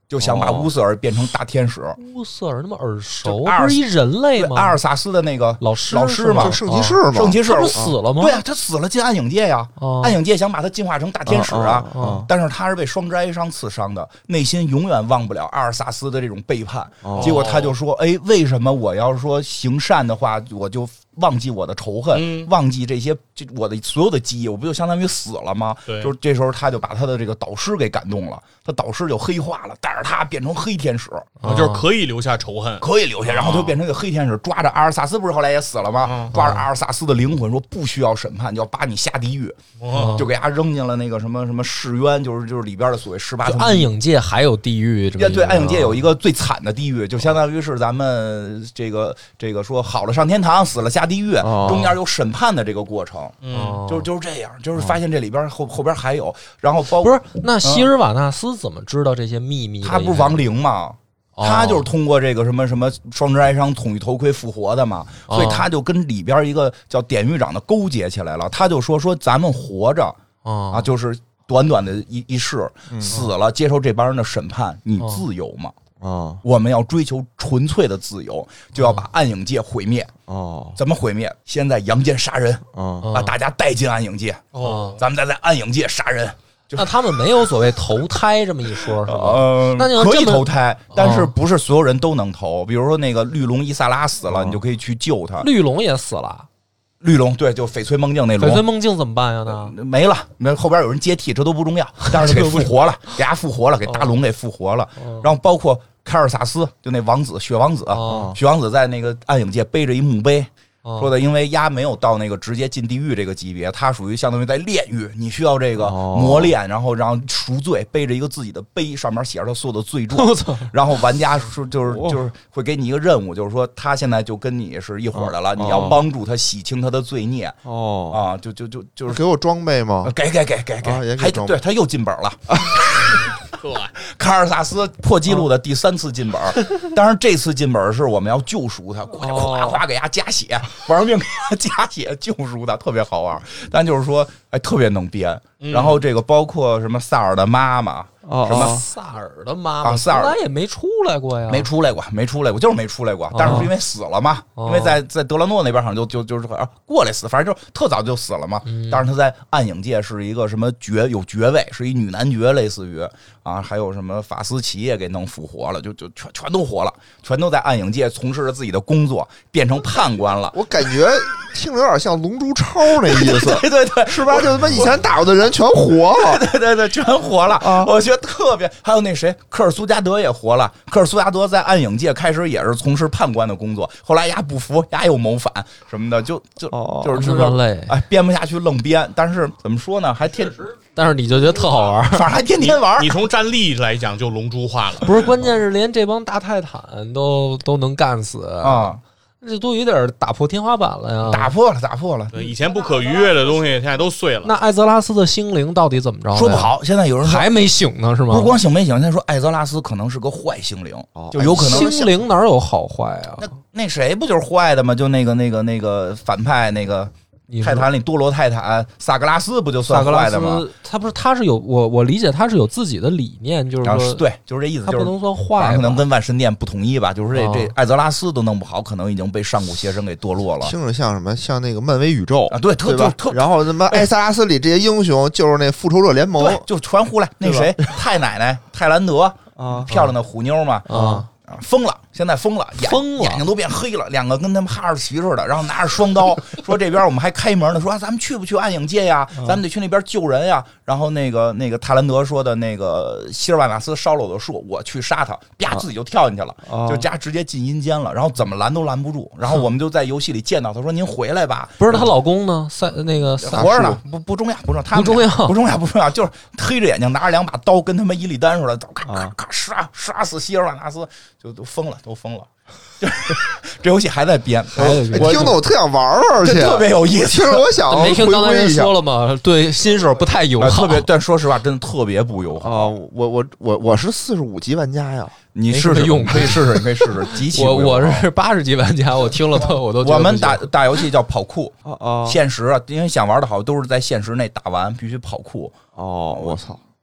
就想把乌瑟尔变成大天使。 乌瑟尔那么耳熟，不是一人类吗？ 阿尔萨斯的那个老师老师嘛， 圣骑士嘛， 圣骑士不死了吗？ 对啊，他死了进暗影界呀，暗影界想把他进化成大天使啊，但是他是被双之哀伤刺伤的，内心永远忘不了阿尔萨斯的这种背叛。结果他就说：“哎，为什么我要说行善的话，我就忘记我的仇恨， 嗯、 忘记这些这我的所有的记忆，我不就相当于死了吗？”就是这时候他就把他的这个导师给感动了，他导师就黑化了，带着他变成黑天使， 啊、就是可以留下仇恨， 可以留下，然后他就变成一个黑天使，抓着阿尔萨斯，不是后来也死了吗？ 啊、 抓着阿尔萨斯的灵魂，说不需要审判，就要把你下地狱， 啊、 就给他扔进了那个什么什么噬渊，就是就是里边的所谓十八层。 暗影界还有地狱， 对对，暗影界有一个最惨的地狱，就相当于是咱们这个这个说好了上天堂，死了下地狱， 哦、 中间有审判的这个过程， 嗯， 就是就是这样，就是发现这里边后后边还有，然后包不是那希尔瓦纳斯怎么知道这些秘密？ 他不是亡灵吗？他就是通过这个什么什么双之哀伤统一头盔复活的嘛，所以他就跟里边一个叫典狱长的勾结起来了。他就说说咱们活着啊，就是短短的一一世，死了接受这帮人的审判，你自由吗？ 啊， 我们要追求纯粹的自由，就要把暗影界毁灭。 哦， 怎么毁灭？先在阳间杀人， 哦， 把大家带进暗影界。 哦， 咱们再在暗影界杀人。 那他们没有所谓投胎这么一说，是吧？ 呃， 那可以投胎，但是不是所有人都能投。比如说那个绿龙伊萨拉死了，你就可以去救他。 绿龙也死了。 绿龙对，就翡翠梦境那龙， 翡翠梦境怎么办呀？呢没了，没后边有人接替，这都不重要。但是给复活了，给他复活了，给大龙给复活了。然后包括凯尔萨斯，就那王子雪王子，雪王子在那个暗影界背着一墓碑。说的，因为鸭没有到那个直接进地狱这个级别，他属于相当于在炼狱，你需要这个磨练，然后让赎罪，背着一个自己的碑，上面写着他所有的罪状。然后玩家说就是就是会给你一个任务，就是说他现在就跟你是一伙的了，你要帮助他洗清他的罪孽。 哦啊，就就就就是给我装备吗？ 给给给给给，还对他又进本了。卡尔萨斯破纪录的第三次进本，当然这次进本是我们要救赎他，过去夸夸给他加血，玩命给他加血救赎他，特别好玩。但就是说，哎，特别能编。然后这个包括什么萨尔的妈妈。 哦，什么萨尔的妈妈， 萨尔从来也没出来过呀， 没出来过，没出来过，就是没出来过。但是是因为死了嘛，因为在在德拉诺那边好像就就就是过来死，反正就特早就死了嘛。但是他在暗影界是一个什么爵，有爵位，是一女男爵，类似于啊，还有什么法斯奇也给弄复活了，就就全全都活了，全都在暗影界从事着自己的工作，变成判官了。 我感觉听着有点像龙珠超那意思， 对对对， 是吧？就他妈以前打过的人全活了， 对对对，全活了啊！我觉得特别，还有那谁，科尔苏加德也活了。科尔苏加德在暗影界开始也是从事判官的工作，后来丫不服，丫又谋反什么的，就就、哦、就是这么累， 哎，编不下去愣编。但是怎么说呢，还天。 但是你就觉得特好玩， 反正还天天玩。 你, 你从战力来讲就龙珠化了， 不是？关键是连这帮大泰坦都都能干死啊！ 这都有点打破天花板了呀！ 打破了，打破了。 对，以前不可逾越的东西，现在都碎了。 那艾泽拉斯的心灵到底怎么着？ 说不好，现在有人说还没醒呢，是吗？ 不是光醒没醒，现在说艾泽拉斯可能是个坏心灵，哦、就有可能心灵哪有好坏啊？ 那那谁不就是坏的吗？就那个那个那个反派那个。泰坦里多罗泰坦萨格拉斯不就算坏的吗？ 他不是，他是有我我理解他是有自己的理念，就是说对，就是这意思， 他不能算坏， 可能跟万神殿不统一吧。就是这、哦、这艾泽拉斯都弄不好，可能已经被上古邪神给堕落了。 听着像什么？像那个漫威宇宙啊，对，特对吧？ 特然后他妈艾泽拉斯里这些英雄就是那复仇者联盟， 就全呼来。那谁太奶奶泰兰德啊，漂亮的虎妞嘛啊。疯了，现在疯了，眼疯了， 眼睛都变黑了，两个跟他们哈士奇似的，然后拿着双刀，说这边我们还开门呢，说、啊、咱们去不去暗影界呀？咱们得去那边救人呀。然后那个那个泰兰德说的那个希尔瓦纳斯烧了我的树，我去杀他，啪自己就跳进去了， 啊、 就家直接进阴间了，然后怎么拦都拦不住。然后我们就在游戏里见到他说：“您回来吧。” 不是她老公呢？赛那个活着呢，不不重要，不重要，他不重要， 不重要，不重要，就是黑着眼睛拿着两把刀，跟他们伊利丹似的，咔咔咔杀杀死希尔瓦纳斯，就都疯了，都疯了。这游戏还在编， 我听得我特想玩玩，而且特别有意思。 其实我想没听刚才人说了吗？对新手不太友好， 特别。但说实话，真的特别不友好啊！我我我我是四十五级玩家呀， 你试试用，可以试试，你可以试试。极其我我是八十级玩家，我听了都我都。 我们打打游戏叫跑酷啊， 限时啊，因为想玩的好都是在限时内打完，必须跑酷。 哦，我操！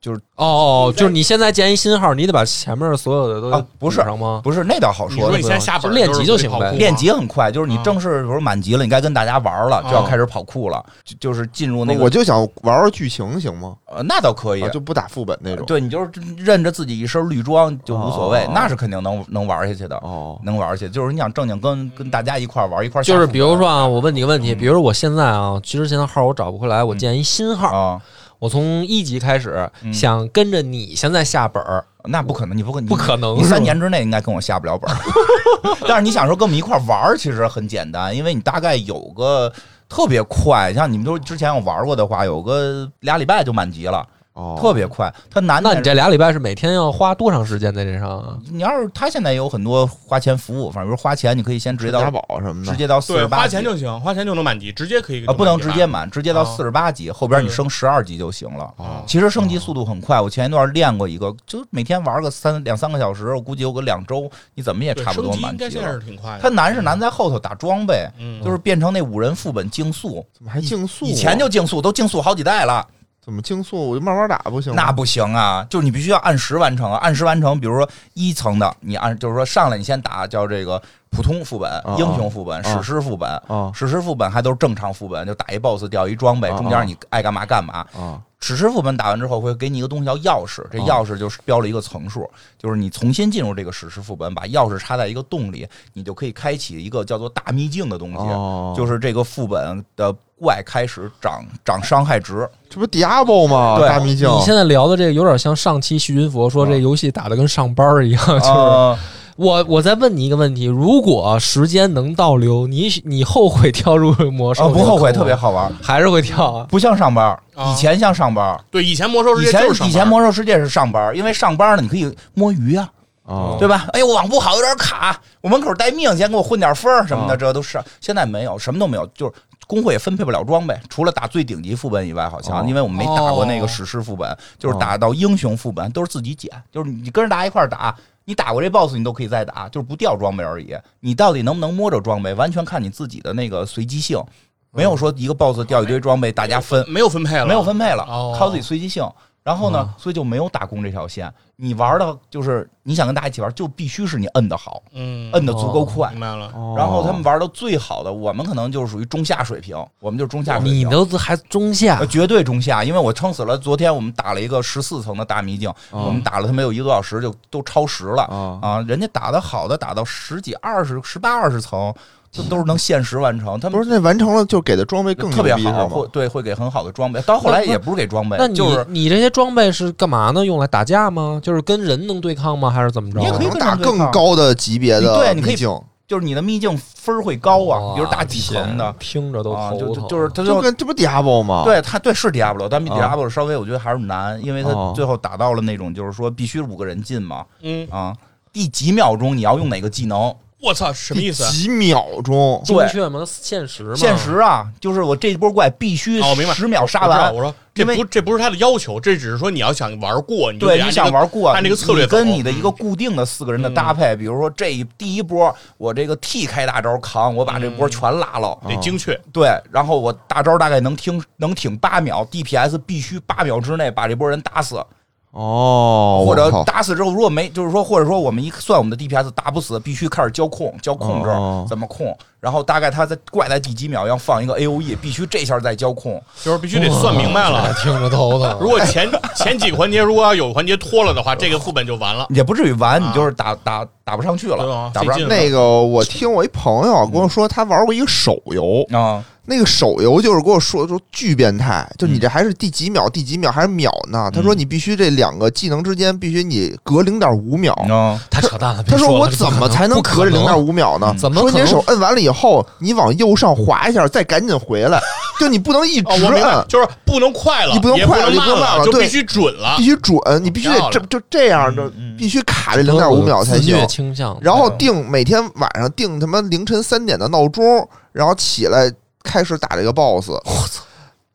就是哦，就是你现在建一新号，你得把前面所有的都啊，不是上吗？ 不是，那倒好说。 你说你现在下本练级就行呗， 练级很快，就是你正式比如满级了，你该跟大家玩了，就要开始跑酷了，就就是进入那个。 我就想玩玩剧情行吗？ 呃，那倒可以， 就不打副本那种。 对，你就是认着自己一身绿装就无所谓，那是肯定能能玩下去的。哦，能玩下去，就是你想正经跟跟大家一块玩一块。 就是比如说啊，我问你个问题，比如我现在啊，其实现在号我找不回来，我建一新号啊。我从一级开始，想跟着你现在下本儿， 那不可能，你不可能， 不可能， 你三年之内应该跟我下不了本儿。但是你想说跟我们一块玩，其实很简单，因为你大概有个特别快，像你们都之前有玩过的话，有个俩礼拜就满级了。哦，特别快。它难， 那你这俩礼拜是每天要花多长时间在这上啊？ 你要是他现在有很多花钱服务，反正比如花钱，你可以先直接到加宝什么的， 直接到四十八级， 花钱就行，花钱就能满级，直接可以啊，不能直接满，直接到四十八级，后边你升十二级就行了。哦，其实升级速度很快，我前一段练过一个，就每天玩个三两三个小时，我估计有个两周，你怎么也差不多满级了。 应该是挺快的。 它难是难在后头打装备，就是变成那五人副本竞速， 怎么还竞速？ 以前就竞速，都竞速好几代了。 怎么竞速？我就慢慢打不行吗？ 那不行啊，就是你必须要按时完成啊，按时完成。比如说一层的，你按就是说上来你先打叫这个普通副本、英雄副本、史诗副本，史诗副本还都是正常副本，就打一 boss 掉一装备，中间你爱干嘛干嘛。史诗副本打完之后会给你一个东西叫钥匙，这钥匙就是标了一个层数，就是你重新进入这个史诗副本，把钥匙插在一个洞里，你就可以开启一个叫做大秘境的东西，就是这个副本的怪开始长长伤害值。 这不 Diablo 吗？大秘境。 你现在聊的这个有点像上期细菌佛说这游戏打的跟上班一样，就是。呃我我再问你一个问题：如果时间能倒流，你你后悔跳入魔兽？ 哦，不后悔，特别好玩， 还是会跳啊？ 不像上班，以前像上班。 对，以前魔兽世界就是上班。 以前魔兽世界是上班，因为上班呢，你可以摸鱼啊，哦、对吧？哎呦，网不好，有点卡，我门口待命，先给我混点分什么的，哦、这都是。现在没有，什么都没有，就是工会也分配不了装备，除了打最顶级副本以外，好像、哦、因为我们没打过那个史诗副本，哦、就是打到英雄副本都是自己捡，就是你跟着大家一块打。你打过这 boss 你都可以再打，就是不掉装备而已。你到底能不能摸着装备，完全看你自己的那个随机性，没有说一个 boss 掉一堆装备大家分， 没有分配了， 没有分配了，哦、靠自己随机性。然后呢，所以就没有打工这条线。你玩的就是你想跟大家一起玩，就必须是你摁的好，嗯，摁的足够快。 明白了。 然后他们玩的最好的，我们可能就是属于中下水平，我们就是中下水平。 你都还中下， 绝对中下，因为我撑死了。昨天我们打了一个十四层的大秘境，哦、我们打了他没有一个多小时就都超时了、哦、啊！人家打的好的打到十几、二十、十八、二十层。这都是能限时完成，他们不是那完成了就给的装备更特别好，会对会给很好的装备。到后来也不是给装备， 那你、 就是你这些装备是干嘛呢？用来打架吗？就是跟人能对抗吗？还是怎么着？ 你也可以打更高的级别的， 对，你可以就是你的秘境分会高啊，比如打几层的， 听着都头疼。就就是它就跟这不 Diablo 吗？ 对，它对是 Diablo， 但比 Diablo 稍微我觉得还是难，因为它最后打到了那种就是说必须五个人进嘛，嗯啊，第几秒钟你要用哪个技能？ 我操，什么意思？ 几秒钟？ 精确吗？限时吗？ 限时啊，就是我这波怪必须十秒杀完。 哦、我, 我说这不这不是他的要求，这只是说你要想玩过，你就对你想玩过， 按这个策略你跟你的一个固定的四个人的搭配，嗯、比如说这一第一波我这个 T 开大招扛，我把这波全拉了， 得、嗯、精确。 对，然后我大招大概能听能挺八秒 ，D P S 必须八秒之内把这波人打死。 哦， 或者打死之后，如果没，就是说，或者说我们一算我们的 D P S 打不死，必须开始交控，交控制、哦、怎么控，然后大概他在怪在第几秒要放一个 A O E， 必须这下再交控， 就是必须得算明白了， 听着头疼。 如果前前几个环节如果要有环节拖了的话，这个副本就完了， 也不至于完，你就是打打打不上去了， 啊、 打不上。 那个我听我一朋友跟我说，他玩过一个手游啊。嗯那个手游就是跟我说说巨变态，就你这还是第几秒第几秒还是秒呢？他说你必须这两个技能之间必须你隔零点五秒， 太扯淡了。 他说我怎么才能隔这零点五秒呢？ 怎么说你手摁完了以后，你往右上滑一下，再赶紧回来，就你不能一直摁， 哦、就是不能快了， 你不能快了， 你不能慢了， 就必须准了， 必须准，你必须得这就这样的，必须卡这零点五秒才行。 倾向， 然后定每天晚上定他妈凌晨三点的闹钟，然后起来。开始打这个 boss， 我操！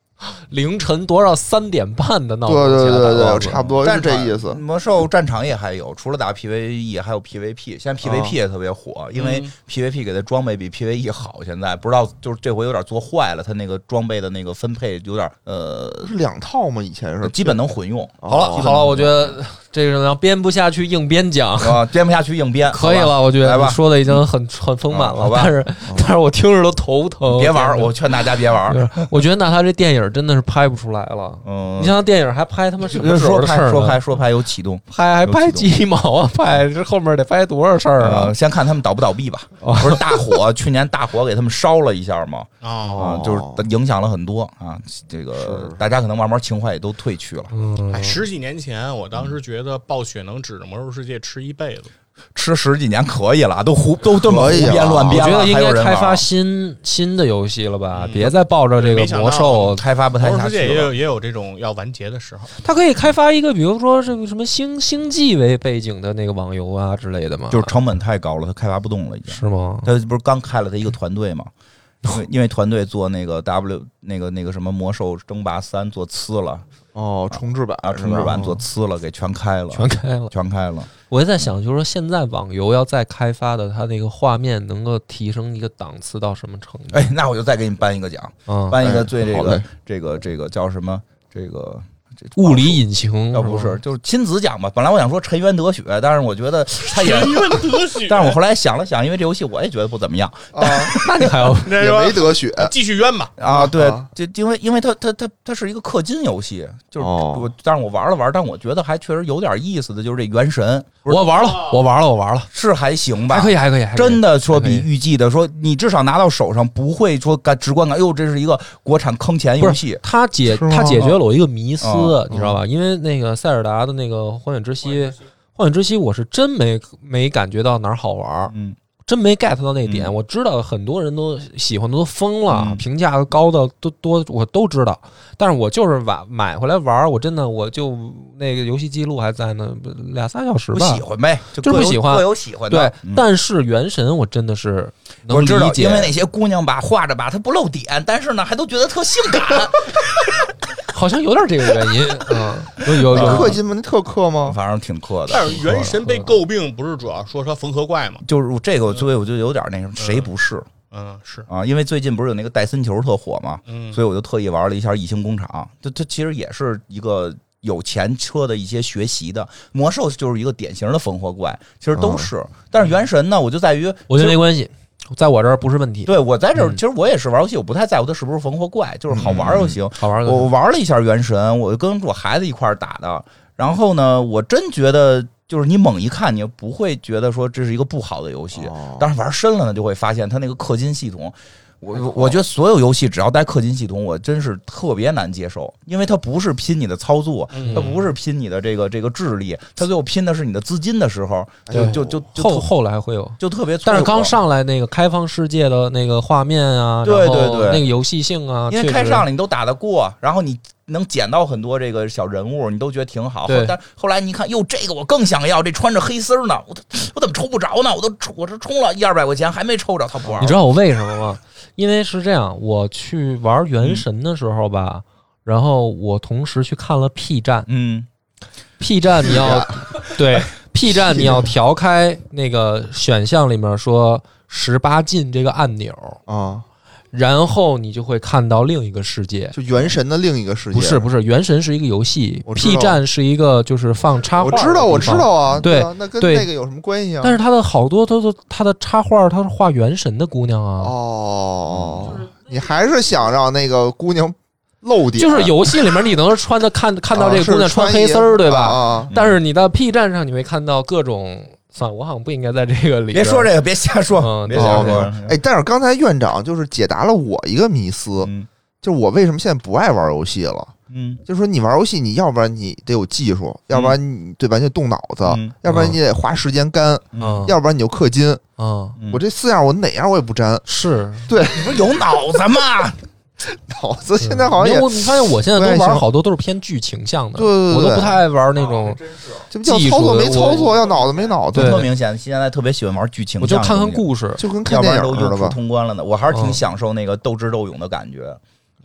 凌晨多少三点半的闹钟， 对对对对，差不多是这意思。 魔兽战场也还有，除了打 P V E 还有 P V P， 现在 P V P 也特别火， 哦、 因为 P V P 给的装备比 P V E 好，现在不知道就是这回有点做坏了，它那个装备的那个分配有点呃， 是两套吗？以前是基本能混用。 哦、 好了好了，我觉得。这个什么编不下去硬编讲啊，编不下去硬编可以了，我觉得你说的已经很很丰满了， 好吧？ 但是但是我听着都头疼。 别玩，我劝大家别玩。 我觉得那他这电影真的是拍不出来了。嗯，你像电影还拍他妈什么时候的事儿？ 说拍说拍有启动， 拍还拍鸡毛啊？拍这后面得拍多少事儿啊？ 先看他们倒不倒闭吧。不是大火，去年大火给他们烧了一下嘛。啊，就是影响了很多啊。这个大家可能慢慢情怀也都褪去了。 嗯，哎，十几年前我当时觉得。暴雪能指着魔兽世界吃一辈子， 吃十几年可以了，都胡都这么胡编乱编了。 我觉得应该开发新新的游戏了吧，嗯、别再抱着这个魔兽开发不太下去了。 魔兽世界也有也有这种要完结的时候。 它可以开发一个，比如说这个什么星星际为背景的那个网游啊之类的嘛。 就是成本太高了，它开发不动了，已经是吗？ 他不是刚开了他一个团队嘛？因为因为团队做那个 W 那个那个什么魔兽争霸三做呲了。 哦，重置版啊，重置版做呲了，给全开了， 全开了， 全开了。 我也在想，就是说现在网游要再开发的，它那个画面能够提升一个档次到什么程度？ 哎，那我就再给你颁一个奖， 嗯、 颁一个最这个、哎、这个这个叫什么？这个。 物理引擎要不是就是亲子奖吧。本来我想说沉冤得雪，但是我觉得他也沉冤得雪。 但是我后来想了想，因为这游戏我也觉得不怎么样啊。 那你还要也没得雪， 继续冤吧啊？对，就因为因为它它它它是一个氪金游戏，就是我，但是我玩了玩，但我觉得还确实有点意思的，就是这原神。 我玩了，我玩了，我玩了， 是还行吧？ 还可以，还可以， 真的说比预计的说，你至少拿到手上不会说感直观感，哟，这是一个国产坑钱游戏。 它解它解决了我一个迷思，你知道吧？因为那个塞尔达的那个荒野之息，荒野之息我是真没没感觉到哪儿好玩，嗯，真没 get 到那点。嗯、我知道很多人都喜欢都疯了，嗯、评价高的都多，我都知道。但是我就是买买回来玩，我真的我就那个游戏记录还在呢，俩仨小时吧。 不喜欢呗，就就是不喜欢， 各有喜欢的。 对，嗯、但是原神我真的是能理解， 我知道，因为那些姑娘吧画着吧，她不露点，但是呢还都觉得特性感。 好像有点这个原因，嗯，有有氪金吗？那特氪吗？ 反正挺氪的。 但是原神被诟病不是主要说它缝合怪吗？ 就是这个，所以我就有点那什么，谁不是？ 嗯，是啊，因为最近不是有那个戴森球特火嘛，嗯，所以我就特意玩了一下异星工厂。这这其实也是一个有前车的一些学习的。魔兽就是一个典型的缝合怪，其实都是。但是原神呢，我就在于我觉得没关系。在我这儿不是问题。 对，我在这儿，其实我也是玩游戏，我不太在乎它是不是缝合怪，就是好玩就行。 嗯、好玩就行。我玩了一下原神，我跟我孩子一块儿打的。然后呢，我真觉得就是你猛一看，你不会觉得说这是一个不好的游戏。哦、但是玩深了呢，就会发现它那个氪金系统。我我觉得所有游戏只要带氪金系统，我真是特别难接受，因为它不是拼你的操作，它不是拼你的这个这个智力，它最后拼的是你的资金的时候，就就就就后后来会有， 就特别。 但是刚上来那个开放世界的那个画面啊， 对对对， 那个游戏性啊， 因为开上来你都打得过，然后你能捡到很多这个小人物，你都觉得挺好。但后来你看，哟，这个我更想要，这穿着黑丝呢，我我怎么抽不着呢？我都我这充了一二百块钱还没抽着，他不玩。 你知道我为什么吗？因为是这样，我去玩原神的时候吧，嗯、然后我同时去看了 P 站， 嗯 ，P 站你要对 P 站你要调开那个选项里面说十八禁这个按钮啊。 然后你就会看到另一个世界， 就原神的另一个世界。 不是不是，原神是一个游戏 ，P 站是一个就是放插画。 我知道我知道啊， 对， 啊、那跟那个有什么关系啊？ 但是他的好多都是他的插画，他是画原神的姑娘啊。 哦，嗯、你还是想让那个姑娘露点？ 就是游戏里面你能穿的看看到这个姑娘穿黑丝儿，对吧？ 啊、 但是你到 P 站上你会看到各种。算了，我好像不应该在这个里。 别说这个，别瞎说，嗯、别瞎说。 哎，但是刚才院长就是解答了我一个迷思，嗯、就是我为什么现在不爱玩游戏了。 嗯， 就是说你玩游戏，你要不然你得有技术，嗯、要不然你对吧，你得动脑子， 嗯、 要不然你得花时间干， 嗯、 要不然你就氪金。 嗯， 我这四样我哪样我也不沾。 是， 对， 你不是有脑子吗？ 脑子现在好像也， 我你发现我现在都玩好多都是偏剧情向的， 对对对， 我都不太爱玩那种这不叫操作没操作，要脑子没脑子， 特明显。现在特别喜欢玩剧情， 我就看看故事， 就跟看电影似的吧。 通关了呢，我还是挺享受那个斗智斗勇的感觉。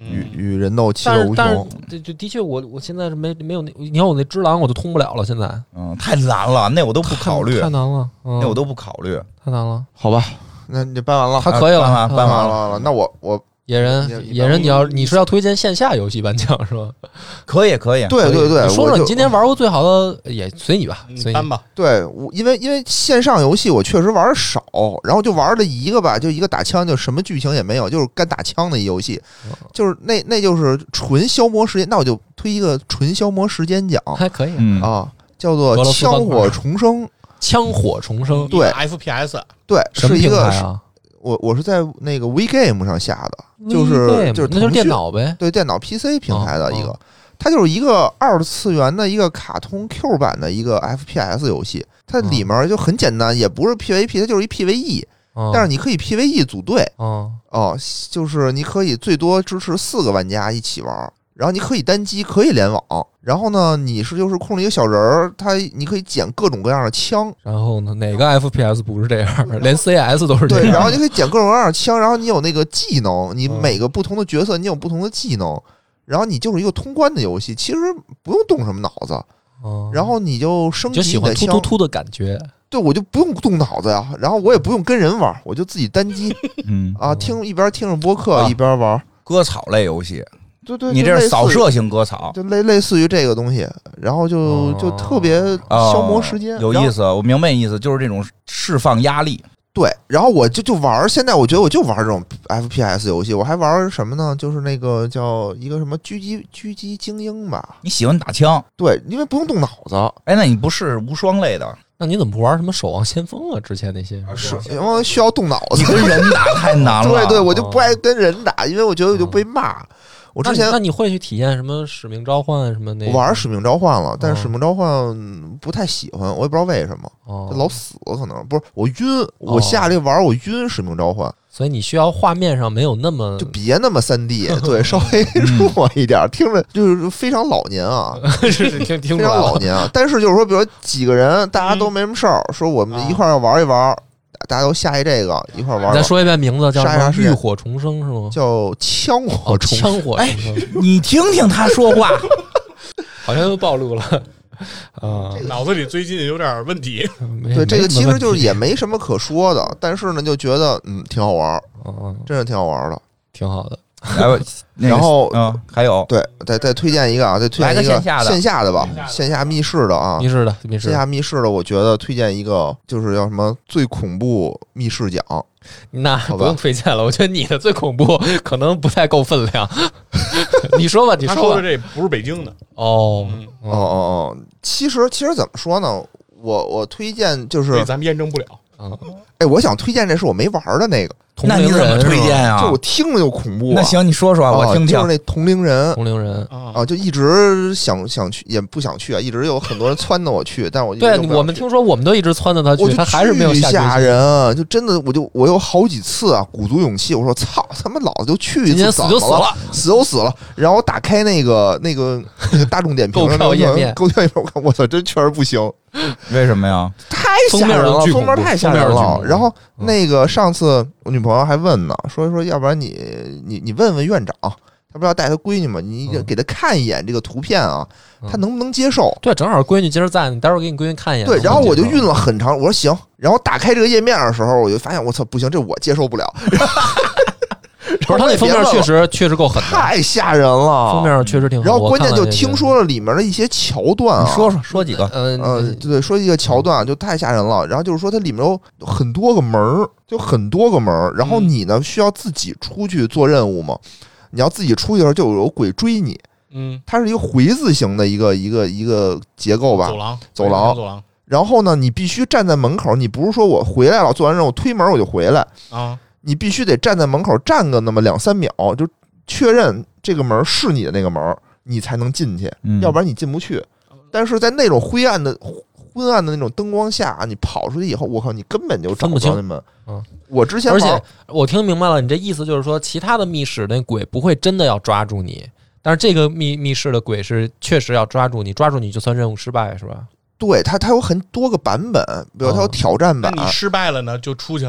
与与人斗其乐无穷。 但是这就的确我我现在是没没有那，你看我那只狼我就通不了了，现在嗯太难了，那我都不考虑， 太难了，嗯、 那我都不考虑， 太难了。 好吧，那你搬完了， 他可以了， 搬完搬完了了。那我我。 野人，野人，你要你是要推荐线下游戏玩家是吧？ 可以，可以， 对对对。 你说说你今天玩过最好的，也随你吧，随你吧。 对，我因为因为线上游戏我确实玩少，然后就玩了一个吧，就一个打枪，就什么剧情也没有，就是干打枪的一游戏，就是那那就是纯消磨时间。那我就推一个纯消磨时间奖， 还可以啊，叫做《枪火重生》。 枪火重生， 对 ，F P S， 对，是一个啊。 我我是在那个 WeGame 上下的，就是就是那就是电脑呗， 对，电脑 P C 平台的一个，它就是一个二次元的一个卡通 Q 版的一个 F P S 游戏，它里面就很简单，也不是 P V P， 它就是一 P V E， 但是你可以 P V E 组队，哦，就是你可以最多支持四个玩家一起玩。然后你可以单机，可以联网。然后呢，你是就是控制一个小人儿，他你可以捡各种各样的枪。 然后呢，哪个 F P S 不是这样？连 C S 都是这样。 对，然后你可以捡各种各样的枪，然后你有那个技能，你每个不同的角色你有不同的技能，然后你就是一个通关的游戏，其实不用动什么脑子。然后你就升级你的枪，就喜欢突突突的感觉。 对，我就不用动脑子呀，然后我也不用跟人玩，我就自己单机。 嗯啊，听一边听着播客、啊、一边玩割草类游戏。 对对， 你这是扫射型割草， 就类类似于这个东西，然后就就特别消磨时间， 哦、有意思。我明白意思，就是这种释放压力。 对，然后我就就玩，现在我觉得我就玩这种 F P S 游戏，我还玩什么呢？就是那个叫一个什么狙击狙击精英吧。 你喜欢打枪？ 对，因为不用动脑子。 哎，那你不是无双类的？ 那你怎么不玩什么守望先锋啊？之前那些是因为需要动脑子， 跟人打太难了。 对对，我就不爱跟人打，因为我觉得我就被骂。哦我之前那, 那你会去体验什么使命召唤什么那？ 我玩使命召唤了，但是使命召唤不太喜欢，我也不知道为什么， 哦、 老死可能不是我晕，我下这个玩我晕使命召唤， 所以你需要画面上没有那么就别那么三 D， 对，稍微弱一点，听着就是非常老年啊， 是听听非常老年啊。但是就是说，比如几个人大家都没什么事儿，说我们一块儿要玩一玩。大家都下一这个一块玩， 再说一遍名字叫什么？浴火重生是吗？ 叫枪火重生。 枪火重生， 哎，你听听他说话， 好像又暴露了啊！ 脑子里最近有点问题。 对，这个其实就是也没什么可说的，但是呢，就觉得嗯挺好玩，嗯，真是挺好玩的， 挺好的。 然后嗯，还有对，再再推荐一个啊，再推荐一个线下的线下的吧，线下密室的啊， 密室的密室线下密室的，我觉得推荐一个就是叫什么最恐怖密室奖。 那不用推荐了，我觉得你的最恐怖可能不太够分量。你说吧，你说吧。 他说的这不是北京的哦， 哦哦哦，其实其实怎么说呢？我我推荐就是咱们验证不了。 嗯， 哎，我想推荐这是我没玩的那个。 那你怎么推荐啊？ 就我听着就恐怖、啊。 那行，你说说，我听听。 就是那同龄人， 同龄人啊，就一直想想去，也不想去啊，一直有很多人撺掇我去，但我对我们听说，我们都一直撺掇他去，他还是没有下吓人。就真的，我就我有好几次啊，鼓足勇气，我说操，他妈老子就去一次， 死就死了， 死就死了。然后我打开那个那个那个大众点评购票页面， 购票页面，我看我操，真确实不行。 为什么呀？ 太吓人了，封面太吓人了。然后那个上次我女朋友还问呢，说说要不然你你你问问院长，他不是要带他闺女吗？你给他看一眼这个图片啊，他能不能接受？ 对，正好闺女今儿在，你待会儿给你闺女看一眼。 对，然后我就晕了很长，我说行。然后打开这个页面的时候，我就发现我操，不行，这我接受不了。 不是他那封面确实确实够狠的， 太吓人了。 封面确实挺好。 然后关键就听说了里面的一些桥段啊， 说说说几个， 呃呃，对，说一个桥段就太吓人了。然后就是说它里面有很多个门，就很多个门，然后你呢需要自己出去做任务嘛。你要自己出去的时候就有鬼追你， 嗯， 它是一个回字形的一个一个一个结构吧， 走廊走廊走廊。 然后呢，你必须站在门口，你不是说我回来了，做完任务推门我就回来啊。 你必须得站在门口站个那么两三秒，就确认这个门是你的那个门，你才能进去， 嗯、 要不然你进不去。但是在那种灰暗的昏暗的那种灯光下，你跑出去以后，我靠，你根本就找不着那门。 嗯， 我之前而且我听明白了，你这意思就是说，其他的密室那鬼不会真的要抓住你，但是这个密密室的鬼是确实要抓住你，抓住你就算任务失败，是吧？ 对，它它有很多个版本，比如它有挑战版， 那你失败了呢，就出去了。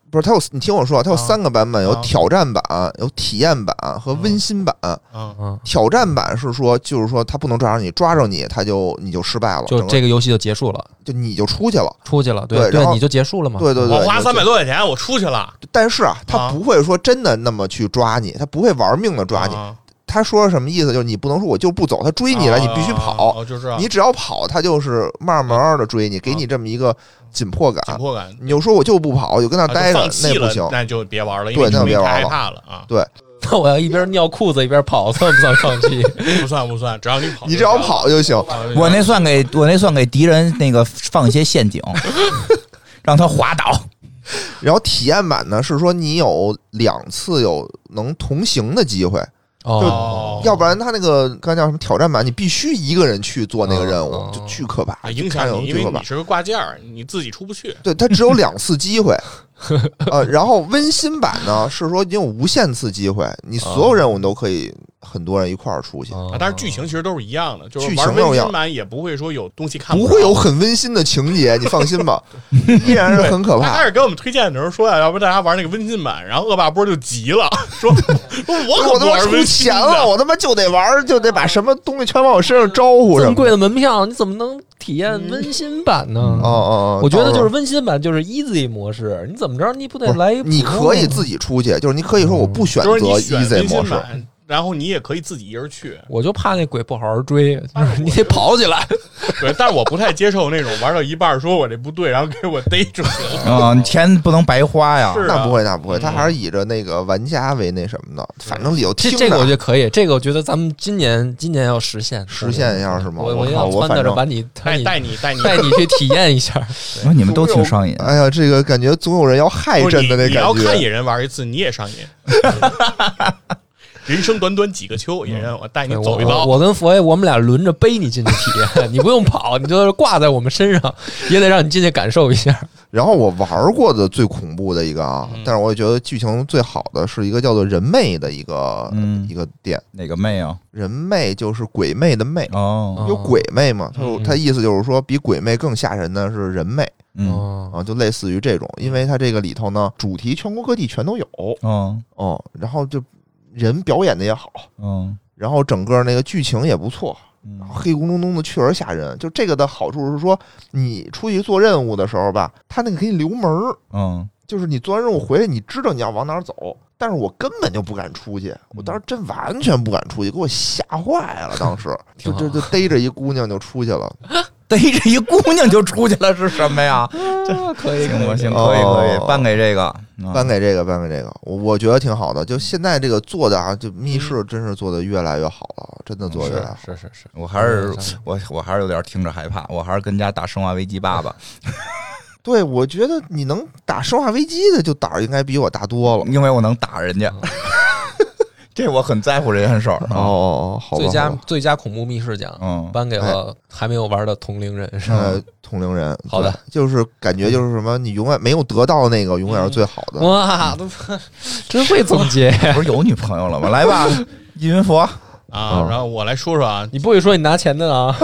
不是，它有，你听我说，它有三个版本，有挑战版、有体验版和温馨版。 嗯嗯， 挑战版是说，就是说它不能抓着你，抓着你，它就你就失败了， 就这个游戏就结束了， 就你就出去了， 出去了， 对对，你就结束了嘛。 对对对， 我花三百多块钱，我出去了。 但是啊，他不会说真的那么去抓你，他不会玩命的抓你。他说什么意思？就是你不能说我就不走，他追你了，你必须跑。你只要跑，他就是慢慢的追你，给你这么一个紧迫感。 紧迫感。 你就说我就不跑，就跟那待着，那不行， 那就别玩了。 对，那别玩了，害怕了啊。 对。 那我要一边尿裤子一边跑，算不算放弃？ 不算不算，只要你跑， 你只要跑就行。 我那算给我那算给敌人那个放一些陷阱，让他滑倒。 然后体验版呢是说你有两次有能同行的机会。 哦， 要不然他那个刚才叫什么挑战版，你必须一个人去做那个任务， 哦、 就巨可怕， 影响你，因为你是个挂件儿，你自己出不去。 对，他只有两次机会。呃，然后温馨版呢是说你有无限次机会，你所有任务都可以很多人一块儿出去。 啊，但是剧情其实都是一样的，就是玩温馨版也不会说有东西看不，不会有很温馨的情节，你放心吧，依然是很可怕。 他开始给我们推荐的时候说呀，要不大家玩那个温馨版，然后恶霸波就急了，说我我他妈出钱了，我他妈就得玩，就得把什么东西全往我身上招呼。 这么贵的门票，你怎么能体验温馨版呢？ 哦哦， 我觉得就是温馨版就是 easy 模式，你怎么着你不得来？ 你可以自己出去，就是你可以说我不选择 easy 模式。 然后你也可以自己一人去， 我就怕那鬼不好好追，就是你得跑起来。 对，但是我不太接受那种玩到一半说我这不对，然后给我逮出去了。 啊，你钱不能白花呀！ 那不会，那不会，他还是以着那个玩家为那什么的，反正里头听着。 这个我觉得可以，这个我觉得咱们今年今年要实现， 实现一下是吗？ 我我要撺掇着把你带带你带你带你去体验一下。 你们都挺上瘾。 哎呀，这个感觉总有人要害朕的那感觉。 你要看野人玩一次，你也上瘾。人生短短几个秋，野人，我带你走一遭。 我跟佛爷，我们俩轮着背你进去体验，你不用跑，你就是挂在我们身上，也得让你进去感受一下。 然后我玩过的最恐怖的一个啊，但是我觉得剧情最好的是一个叫做人魅的一个、嗯、一个店。 哪个魅啊？ 人魅就是鬼魅的魅哦， 有鬼魅嘛？它它意思就是说，比鬼魅更吓人的是人魅。 嗯啊，就类似于这种，因为它这个里头呢，主题全国各地全都有。 哦哦，然后就。人表演的也好， 嗯， 然后整个那个剧情也不错， 嗯， 黑咕隆咚的确实吓人。就这个的好处是说，你出去做任务的时候吧，他那个给你留门儿， 嗯， 就是你做完任务回来，你知道你要往哪儿走，但是我根本就不敢出去，我当时真完全不敢出去，给我吓坏了。当时就这就逮着一姑娘就出去了。 逮着一姑娘就出去了是什么呀？ 这可以， 行不行？可以可以，颁给这个， 颁给这个，颁给这个，我我觉得挺好的。就现在这个做的啊，就密室真是做的越来越好了，真的做的越来越好。 是是是， 我还是我我还是有点听着害怕，我还是跟家打生化危机八吧。 对，我觉得你能打生化危机的，就胆儿应该比我大多了， 因为我能打人家。这我很在乎这件事儿。 哦哦，好吧。 最佳最佳恐怖密室奖， 嗯， 颁给了还没有玩的同龄人，是吧？ 同龄人， 好的， 就是感觉就是什么，你永远没有得到那个，永远是最好的。 哇，都真会总结。 不是有女朋友了吗？来吧，易云佛啊，然后我来说说啊， 你不会说你拿钱的啊？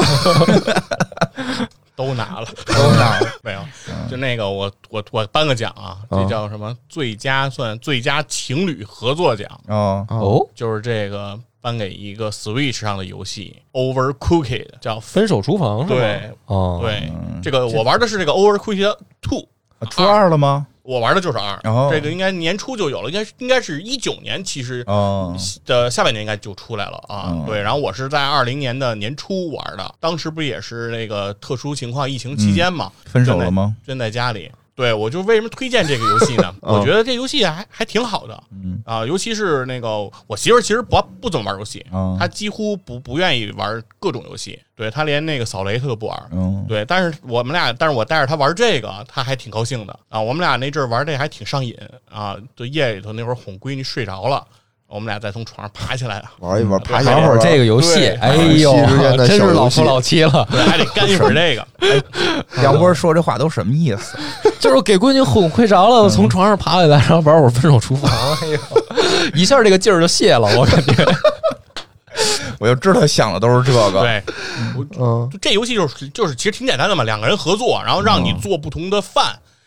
都拿了， 都拿了， 没有，就那个我我我颁个奖啊，这叫什么？最佳算最佳情侣合作奖哦哦， 就是这个颁给一个 Switch 上的游戏 Overcooked， 叫分手厨房是吧？ 对哦， 对，这个我玩的是这个 Overcooked Two， 出二了吗？ 我玩的就是二， 哦、 这个应该年初就有了，应该应该是一九年，其实的下半年应该就出来了啊。 哦、 对，然后我是在二零年的年初玩的，当时不也是那个特殊情况，疫情期间嘛， 嗯、分手了吗？ 真在家里。对，我就为什么推荐这个游戏呢？我觉得这游戏还还挺好的， 嗯啊，尤其是那个我媳妇儿其实不不怎么玩游戏， 嗯、 她几乎不不愿意玩各种游戏，对她连那个扫雷她都不玩， 嗯， 对，但是我们俩，但是我带着她玩这个，她还挺高兴的啊，我们俩那阵儿玩这还挺上瘾啊，就夜里头那会儿哄闺女睡着了。我们俩再从床上爬起来玩一玩，爬起来会儿这个游戏，哎呦，真是老夫老妻了， 对，还得干一会儿这个。 杨波说这话都什么意思？ 就是给闺女哄睡着了，从床上爬起来，然后玩会儿分手厨房，哎呦，一下这个劲儿就泄了，我感觉。 我就知道想的都是这个。 对，嗯，这游戏就是就是其实挺简单的嘛，两个人合作，然后让你做不同的饭。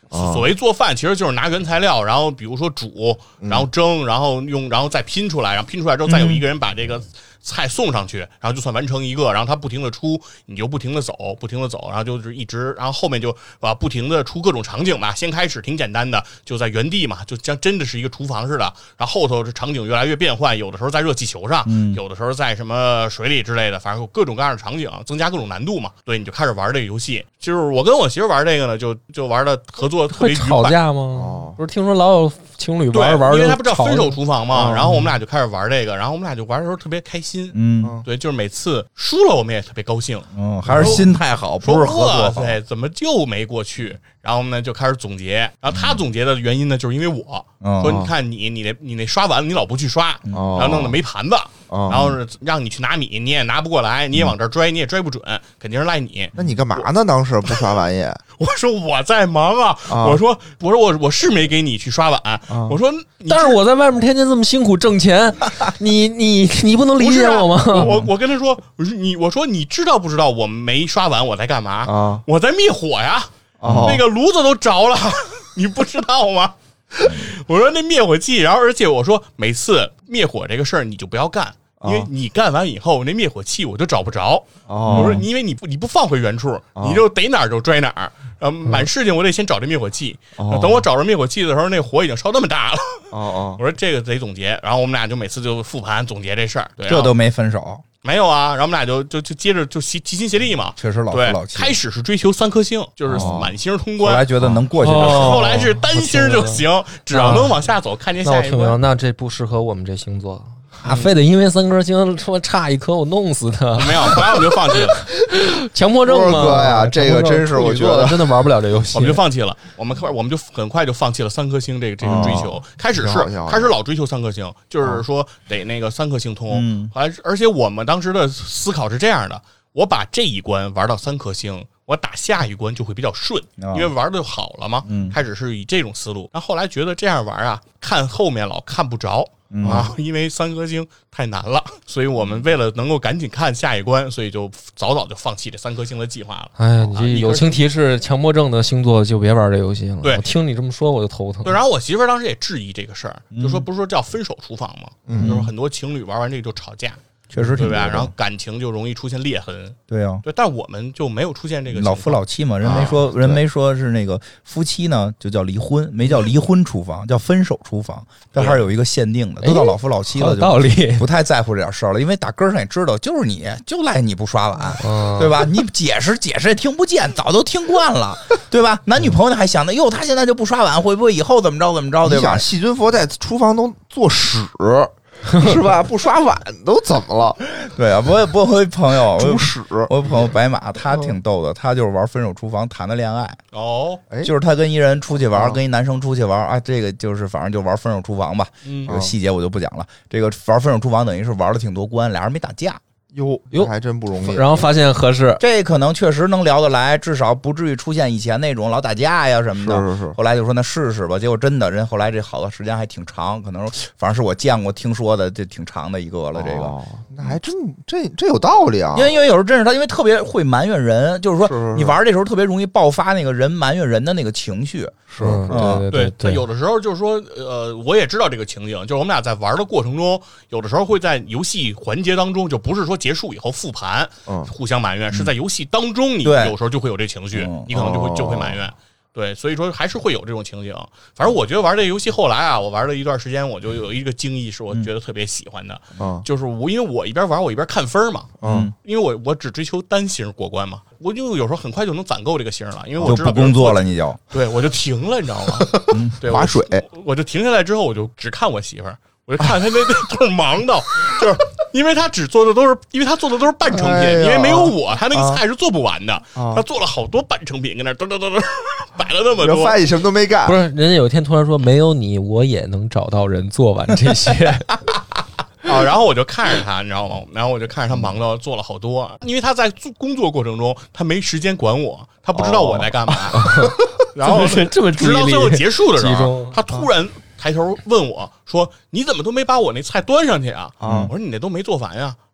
所谓做饭，其实就是拿原材料，然后比如说煮，然后蒸，然后用，然后再拼出来，然后拼出来之后，再有一个人把这个菜送上去，然后就算完成一个，然后他不停的出，你就不停的走，不停的走，然后就是一直，然后后面就啊不停的出各种场景吧。先开始挺简单的，就在原地嘛，就像真的是一个厨房似的。然后后头这场景越来越变换，有的时候在热气球上，嗯、有的时候在什么水里之类的，反正有各种各样的场景，增加各种难度嘛。对，你就开始玩这个游戏。就是我跟我媳妇玩这个呢，就就玩的合作特别愉快。 会吵架吗？哦，不是听说老有情侣玩着玩着， 因为他不知道分手厨房嘛，然后我们俩就开始玩这个，然后我们俩就玩的时候特别开心。嗯，对，就是每次输了我们也特别高兴。 嗯，还是心态好，不是合作好。 对，怎么就没过去？然后呢，就开始总结。然后他总结的原因呢，就是因为我、嗯、说，你看你你那你那刷碗，你老不去刷，哦、然后弄得没盘子，哦、然后让你去拿米，你也拿不过来，你也往这儿拽，你也拽不准，肯定是赖你。 那你干嘛呢？当时不刷碗也？ 我说我在忙啊，啊我说我说我我是没给你去刷碗，啊、我说但是我在外面天天这么辛苦挣钱，你你你不能理解我吗？ 啊、我我跟他说，我说你我说你知道不知道我没刷碗我在干嘛？啊、我在灭火呀。哦、那个炉子都着了，你不知道吗？我说那灭火器，然后而且我说每次灭火这个事儿你就不要干，因为你干完以后那灭火器我就找不着。哦、我说你因为你不你不放回原处，哦、你就逮哪儿就拽哪儿。呃，满事情我得先找这灭火器，哦、等我找着灭火器的时候，那火已经烧那么大了。哦哦，我说这个得总结，然后我们俩就每次就复盘总结这事儿， 这都没分手。 没有啊，然后我们俩就就就接着就齐齐心协力嘛， 确实老夫老妻。 开始是追求三颗星，就是满星通关， 后来觉得能过去， 哦、后来是单星就行，哦、只要能往下走，看见下一关。 那这不适合我们这星座。啊，非得因为三颗星说差一颗我弄死他？ 没有，后来我们就放弃了。 强迫症吗？ 哥呀，这个真是我觉得真的玩不了这游戏， 我们就放弃了。我们我们就很快就放弃了三颗星这个这个追求。哦、开始是开始老追求三颗星，就是说得那个三颗星通。嗯、后来而且我们当时的思考是这样的：我把这一关玩到三颗星，我打下一关就会比较顺，哦、因为玩的就好了嘛。嗯、开始是以这种思路，但后来觉得这样玩啊，看后面老看不着。嗯、啊，因为三颗星太难了，所以我们为了能够赶紧看下一关，所以就早早就放弃这三颗星的计划了。 哎，你这友情提示，强迫症的星座就别玩这游戏了。 对， 我听你这么说我就头疼。 对，然后我媳妇儿当时也质疑这个事儿，嗯、就说不是说叫分手厨房吗？嗯、就是很多情侣玩完这个就吵架。 确实对吧？然后感情就容易出现裂痕。 对啊， 对，但我们就没有出现这个老夫老妻嘛，人没说，啊、人没说是那个夫妻呢，就叫离婚，没叫离婚厨房，叫分手厨房。这还是有一个限定的，都到老夫老妻了，就道理不太在乎这点事儿了，因为打根上也知道，就是你就赖你不刷碗，嗯、对吧？你解释解释也听不见，早都听惯了，对吧？男女朋友还想呢，哟，他现在就不刷碗，会不会以后怎么着怎么着？对吧？ 细菌佛在厨房都做屎。是吧？不刷碗都怎么了？ 对啊，我我我朋友猪屎， 我朋友白马，他挺逗的，他就是玩分手厨房谈的恋爱哦， 就是他跟一人出去玩，跟一男生出去玩啊，这个就是反正就玩分手厨房吧，嗯，这个细节我就不讲了。这个玩分手厨房等于是玩了挺多关，俩人没打架。 哟哟，还真不容易。 然后发现合适， 这可能确实能聊得来，至少不至于出现以前那种老打架呀什么的。 是是是。 后来就说那试试吧，结果真的人后来这好的时间还挺长，可能反正是我见过听说的这挺长的一个了。这个、 哦、那还真这这有道理啊。 因为因为有时候真是他，因为特别会埋怨人，就是说你玩这时候特别容易爆发那个人埋怨人的那个情绪。 是，嗯， 对对，有的时候就是说，呃，我也知道这个情景，就是我们俩在玩的过程中，有的时候会在游戏环节当中，就不是说结束以后复盘，嗯，互相埋怨，是在游戏当中，你有时候就会有这情绪，你可能就会就会埋怨。对，所以说还是会有这种情景。反正我觉得玩这个游戏后来啊，我玩了一段时间，我就有一个经历是我觉得特别喜欢的，嗯，就是我因为我一边玩我一边看分嘛，嗯，因为我我只追求单星过关嘛，我就有时候很快就能攒够这个星了，因为我知道就不工作了，你就对我就停了，你知道吗？ 嗯， 对， 划水， 我, 我就停下来之后，我就只看我媳妇儿。我就看他那那都是忙的，就是因为他只做的都是，因为他做的都是半成品，哎、因为没有我，他那个菜是做不完的。啊、他做了好多半成品，跟那噔噔噔噔摆了那么多。 发现什么都没干， 不是？人家有一天突然说：“没有你，我也能找到人做完这些。” 啊，然后我就看着他，你知道吗？然后我就看着他忙到做了好多，因为他在做工作过程中，他没时间管我，他不知道我在干嘛。哦、然后这么直到最后结束的时候，他突然抬头问我说：“你怎么都没把我那菜端上去啊？”啊、我说：“你那都没做完呀。”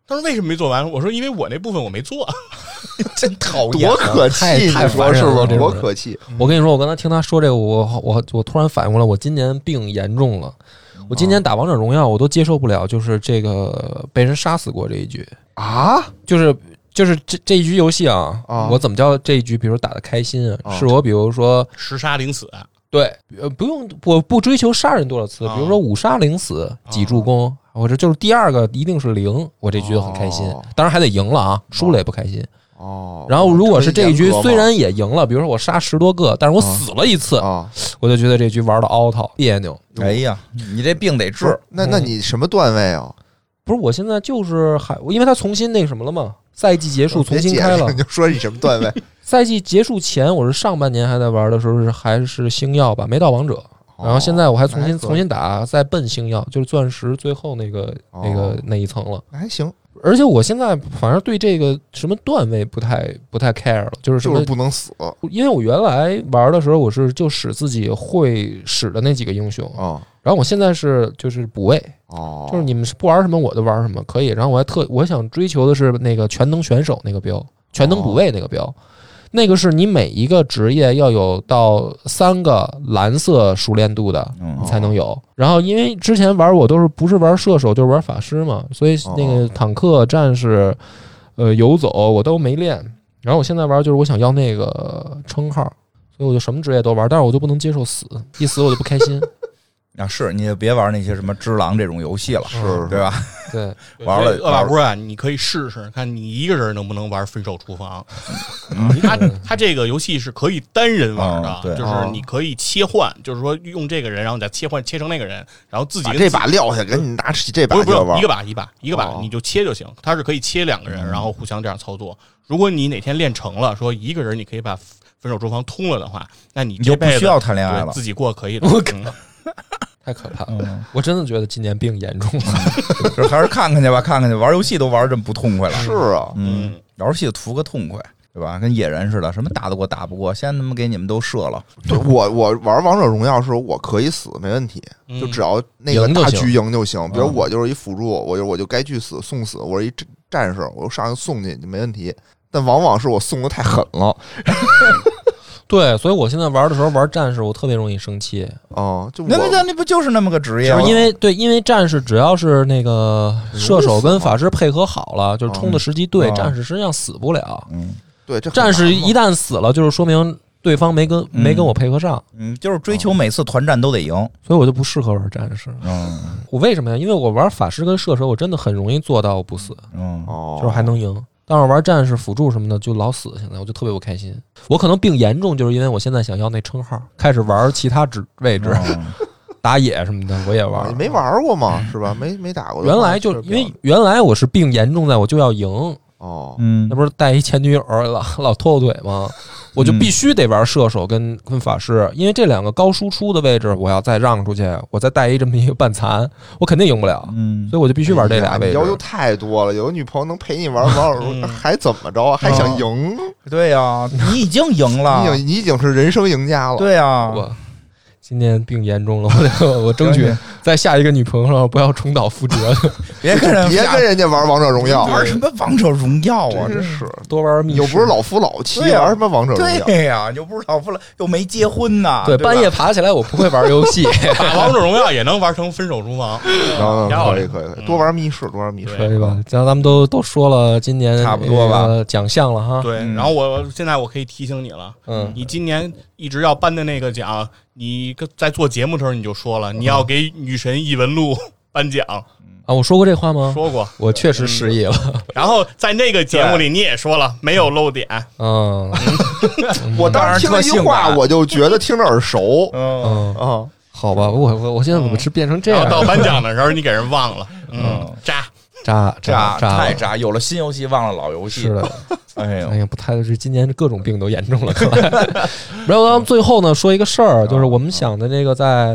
他说为什么没做完？我说因为我那部分我没做。 真讨厌， 多可气！ 太说是不是？多可气！ 我跟你说，我刚才听他说这个，我我我突然反应过来，我今年病严重了。我今年打王者荣耀，我都接受不了，就是这个被人杀死过这一局啊， 就是就是这这一局游戏啊， 啊我怎么叫这一局？比如打得开心啊， 啊是我比如说十杀零死， 对，呃，不用，我不追求杀人多少次，比如说五杀零死几助攻，或者就是第二个一定是零，我这局就很开心。当然还得赢了啊，输了也不开心。 哦， 然后如果是这一局虽然也赢了，比如说我杀十多个，但是我死了一次， 啊， 我就觉得这局玩的凹套别扭。 哎呀，你这病得治。 那那你什么段位啊？ 不是，我现在就是还，因为他重新那个什么了嘛，赛季结束重新开了。 你就说你什么段位？ 赛季结束前，我是上半年还在玩的时候是还是星耀吧，没到王者。然后现在我还重新重新打，再奔星耀，就是钻石最后那个那个那一层了。 还行。 而且我现在反而对这个什么段位不太不太 care 了，就是什么就是不能死， 因为我原来玩的时候我是就使自己会使的那几个英雄啊， 然后我现在是就是补位哦， 就是你们是不玩什么我就玩什么可以，然后我还特我想追求的是那个全能选手那个标，全能补位那个标。那个是你每一个职业要有到三个蓝色熟练度的，你才能有。然后因为之前玩我都是不是玩射手就是玩法师嘛，所以那个坦克、战士、呃游走我都没练。然后我现在玩就是我想要那个称号，所以我就什么职业都玩，但是我就不能接受死，一死我就不开心。 啊，是你也别玩那些什么只狼这种游戏了， 是对吧？ 对， 玩了恶霸波啊，你可以试试看，你一个人能不能玩分手厨房。他他这个游戏是可以单人玩的， 嗯、 就是你可以切换，就是说用这个人，然后再切换切成那个人，然后自己把这把撂下，给你拿起这把就玩， 一个把一把一个把，你就切就行。它是可以切两个人，然后互相这样操作。如果你哪天练成了，说一个人你可以把分手厨房通了的话，那你就不需要谈恋爱了， 自己过可以的。 我靠！太可怕了、嗯！我真的觉得今年病严重了， 这还是看看去吧，看看去。玩游戏都玩这么不痛快了， 是啊， 嗯，玩游戏图个痛快，对吧？跟野人似的，什么打得过打不过，现在他妈给你们都射了。 对我我玩王者荣耀的时候，我可以死没问题，嗯、就只要那个大局赢就行。比如我就是一辅助，我就我就该去死送死，我是一战士，我上去送去就没问题。但往往是我送的太狠了。 对，所以我现在玩的时候玩战士，我特别容易生气。 哦，就那那那不就是那么个职业吗？ 因为对，因为战士只要是那个射手跟法师配合好了，就是冲的时机对， 嗯、 战士实际上死不了。 嗯， 对，这战士一旦死了，就是说明对方没跟、嗯、没跟我配合上。 嗯，就是追求每次团战都得赢， 所以我就不适合玩战士。 嗯， 我为什么呀？因为我玩法师跟射手，我真的很容易做到不死。 嗯， 哦， 就是还能赢。但是玩战士辅助什么的就老死，现在我就特别不开心。我可能病严重，就是因为我现在想要那称号，开始玩其他职位置，嗯、打野什么的我也玩。 你没玩过吗？是吧？没没打过。 原来就因为原来我是病严重在我就要赢哦， 嗯，那不是带一前女友老老拖后腿吗？我就必须得玩射手跟跟法师，因为这两个高输出的位置，我要再让出去，我再带一这么一个半残，我肯定赢不了。嗯，所以我就必须玩这俩位置。 要求太多了，有个女朋友能陪你玩王者荣耀，还怎么着啊？还想赢？ 对呀，你已经赢了， 你已经你已经是人生赢家了。 对呀， 我今年病严重了，我我争取在下一个女朋友上不要重蹈覆辙， 别跟人别跟人家玩王者荣耀， 玩什么王者荣耀啊？ 真是多玩密室， 又不是老夫老妻，玩什么王者荣耀？ 对呀，又不是老夫老，又没结婚呢。 对，半夜爬起来我不会玩游戏， 打王者荣耀也能玩成分手厨房。 可以可以，多玩密室，多玩密室， 可以吧？像咱们都都说了，今年差不多吧， 奖项了哈。 对，然后我现在我可以提醒你了，嗯，你今年一直要颁的那个奖。你在做节目的时候你就说了，你要给女神异闻录颁奖啊！ 我说过这话吗？ 说过， 我确实失忆了。 然后在那个节目里你也说了，没有漏点。 嗯， 我当时听了一句话，我就觉得听着耳熟。 嗯嗯，好吧，我我我现在怎么是变成这样？ 然后到颁奖的时候你给人忘了，嗯，渣渣渣渣太渣！有了新游戏忘了老游戏， 是的。 哎呀， 哎呀，不太是今年各种病都严重了。然后咱们最后呢说一个事儿，就是我们想的这个在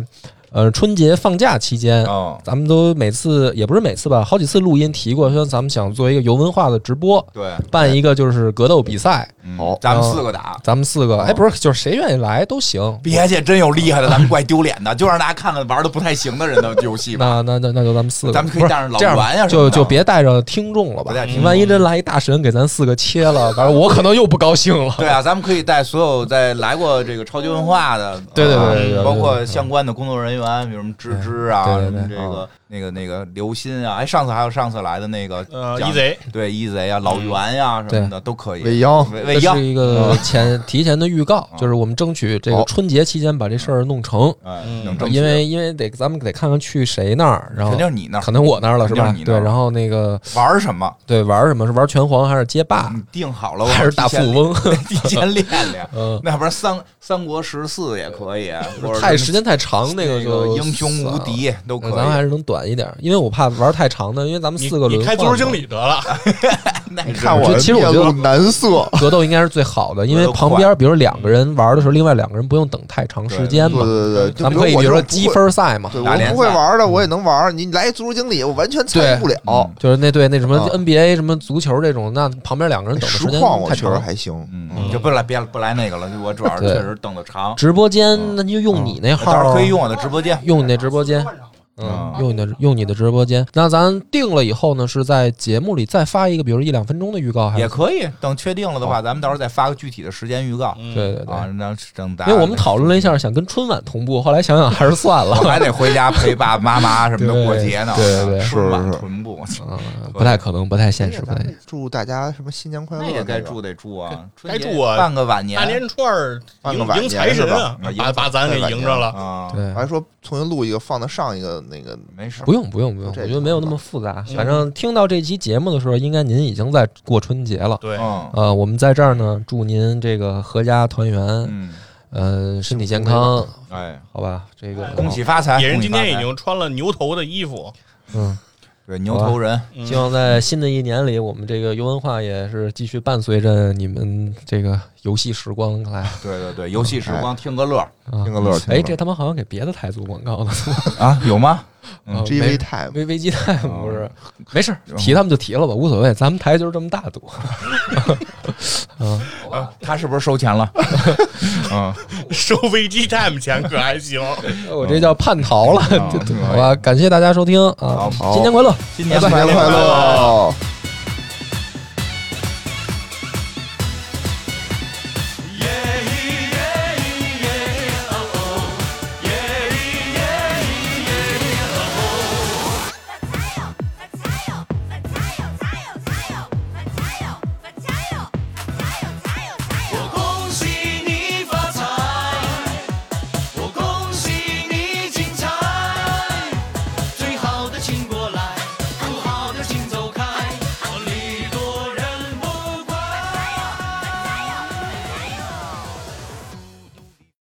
呃，春节放假期间， 哦， 咱们都每次也不是每次吧，好几次录音提过，说咱们想做一个游文化的直播， 对， 办一个就是格斗比赛。 好，咱们四个打， 咱们四个，哎，不是，就是谁愿意来都行。 别介，真有厉害的，咱们怪丢脸的，就让大家看看玩的不太行的人的游戏吧。 那那那那就咱们四个， 咱们可以带上老袁呀， 就就别带着听众了吧。万一真来一大神给咱四个切了，反正我可能又不高兴了。 对啊，咱们可以带所有在来过这个超级文化的， 对对对， 包括相关的工作人员，比如什么芝芝啊，什么这个那个那个刘鑫啊，哎，上次还有上次来的那个呃一贼， 对一贼啊，老袁呀什么的都可以。 未央， 未央是一个前提前的预告，就是我们争取这个春节期间把这事儿弄成。 嗯， 因为因为得咱们得看看去谁那儿，然后肯定是你那儿， 可能我那儿了是吧？对，然后那个玩什么？ 对，玩什么是玩拳皇还是街霸？ 定好了， 还是大富翁？ 提前练练。嗯，那不是三三国十四也可以， 太时间太长，那个就英雄无敌都可以。 咱们还是能短一点，因为我怕玩太长的，因为咱们四个轮你开足球经理得了。 你看我， 其实我觉得难色格斗应该是最好的，因为旁边比如两个人玩的时候，另外两个人不用等太长时间嘛。 对对对， 咱们可以比如说积分赛嘛。 我不会玩的我也能玩，你来足球经理我完全参与不了。 就是那对那什么 N B A 什么足球这种，那旁边两个人等的时间太长还行。 嗯，就不来别不来那个了，我主要是确实等的长。 直播间那就用你那号， 可以用我的直播间， 用你那直播间。嗯，用你的用你的直播间，那咱定了以后呢，是在节目里再发一个，比如一两分钟的预告， 也可以。等确定了的话，咱们到时候再发个具体的时间预告。 对对对， 啊，那等大家。因为我们讨论了一下，想跟春晚同步，后来想想还是算了， 还得回家陪爸爸妈妈什么的过节呢。 对对对， 春晚同步， 不太可能，不太现实。不太祝大家什么新年快乐？ 那也该祝得祝啊， 该祝啊， 办个晚年， 大年串儿迎迎财神啊，把把咱给迎着了啊。 对， 还说重新录一个，放到上一个那个没事。 不用不用不用，我觉得没有那么复杂。反正听到这期节目的时候，应该您已经在过春节了。 对， 呃，我们在这儿呢，祝您这个阖家团圆， 嗯， 呃，身体健康。 哎， 好吧，这个恭喜发财。 野人今天已经穿了牛头的衣服， 嗯， 对，牛头人。 希望在新的一年里，我们这个游文化也是继续伴随着你们这个游戏时光来。 对对对，游戏时光听个乐， 听个乐。 哎，这他妈好像给别的台做广告呢啊？有吗？ 嗯 ，G V Time， V V G Time 不是，没事，提他们就提了吧，无所谓，咱们台就是这么大度。 嗯，他是不是收钱了？嗯， 收 V G Time 钱可还行？ 我这叫叛逃了，好吧？感谢大家收听啊，新年快乐， 新年快乐。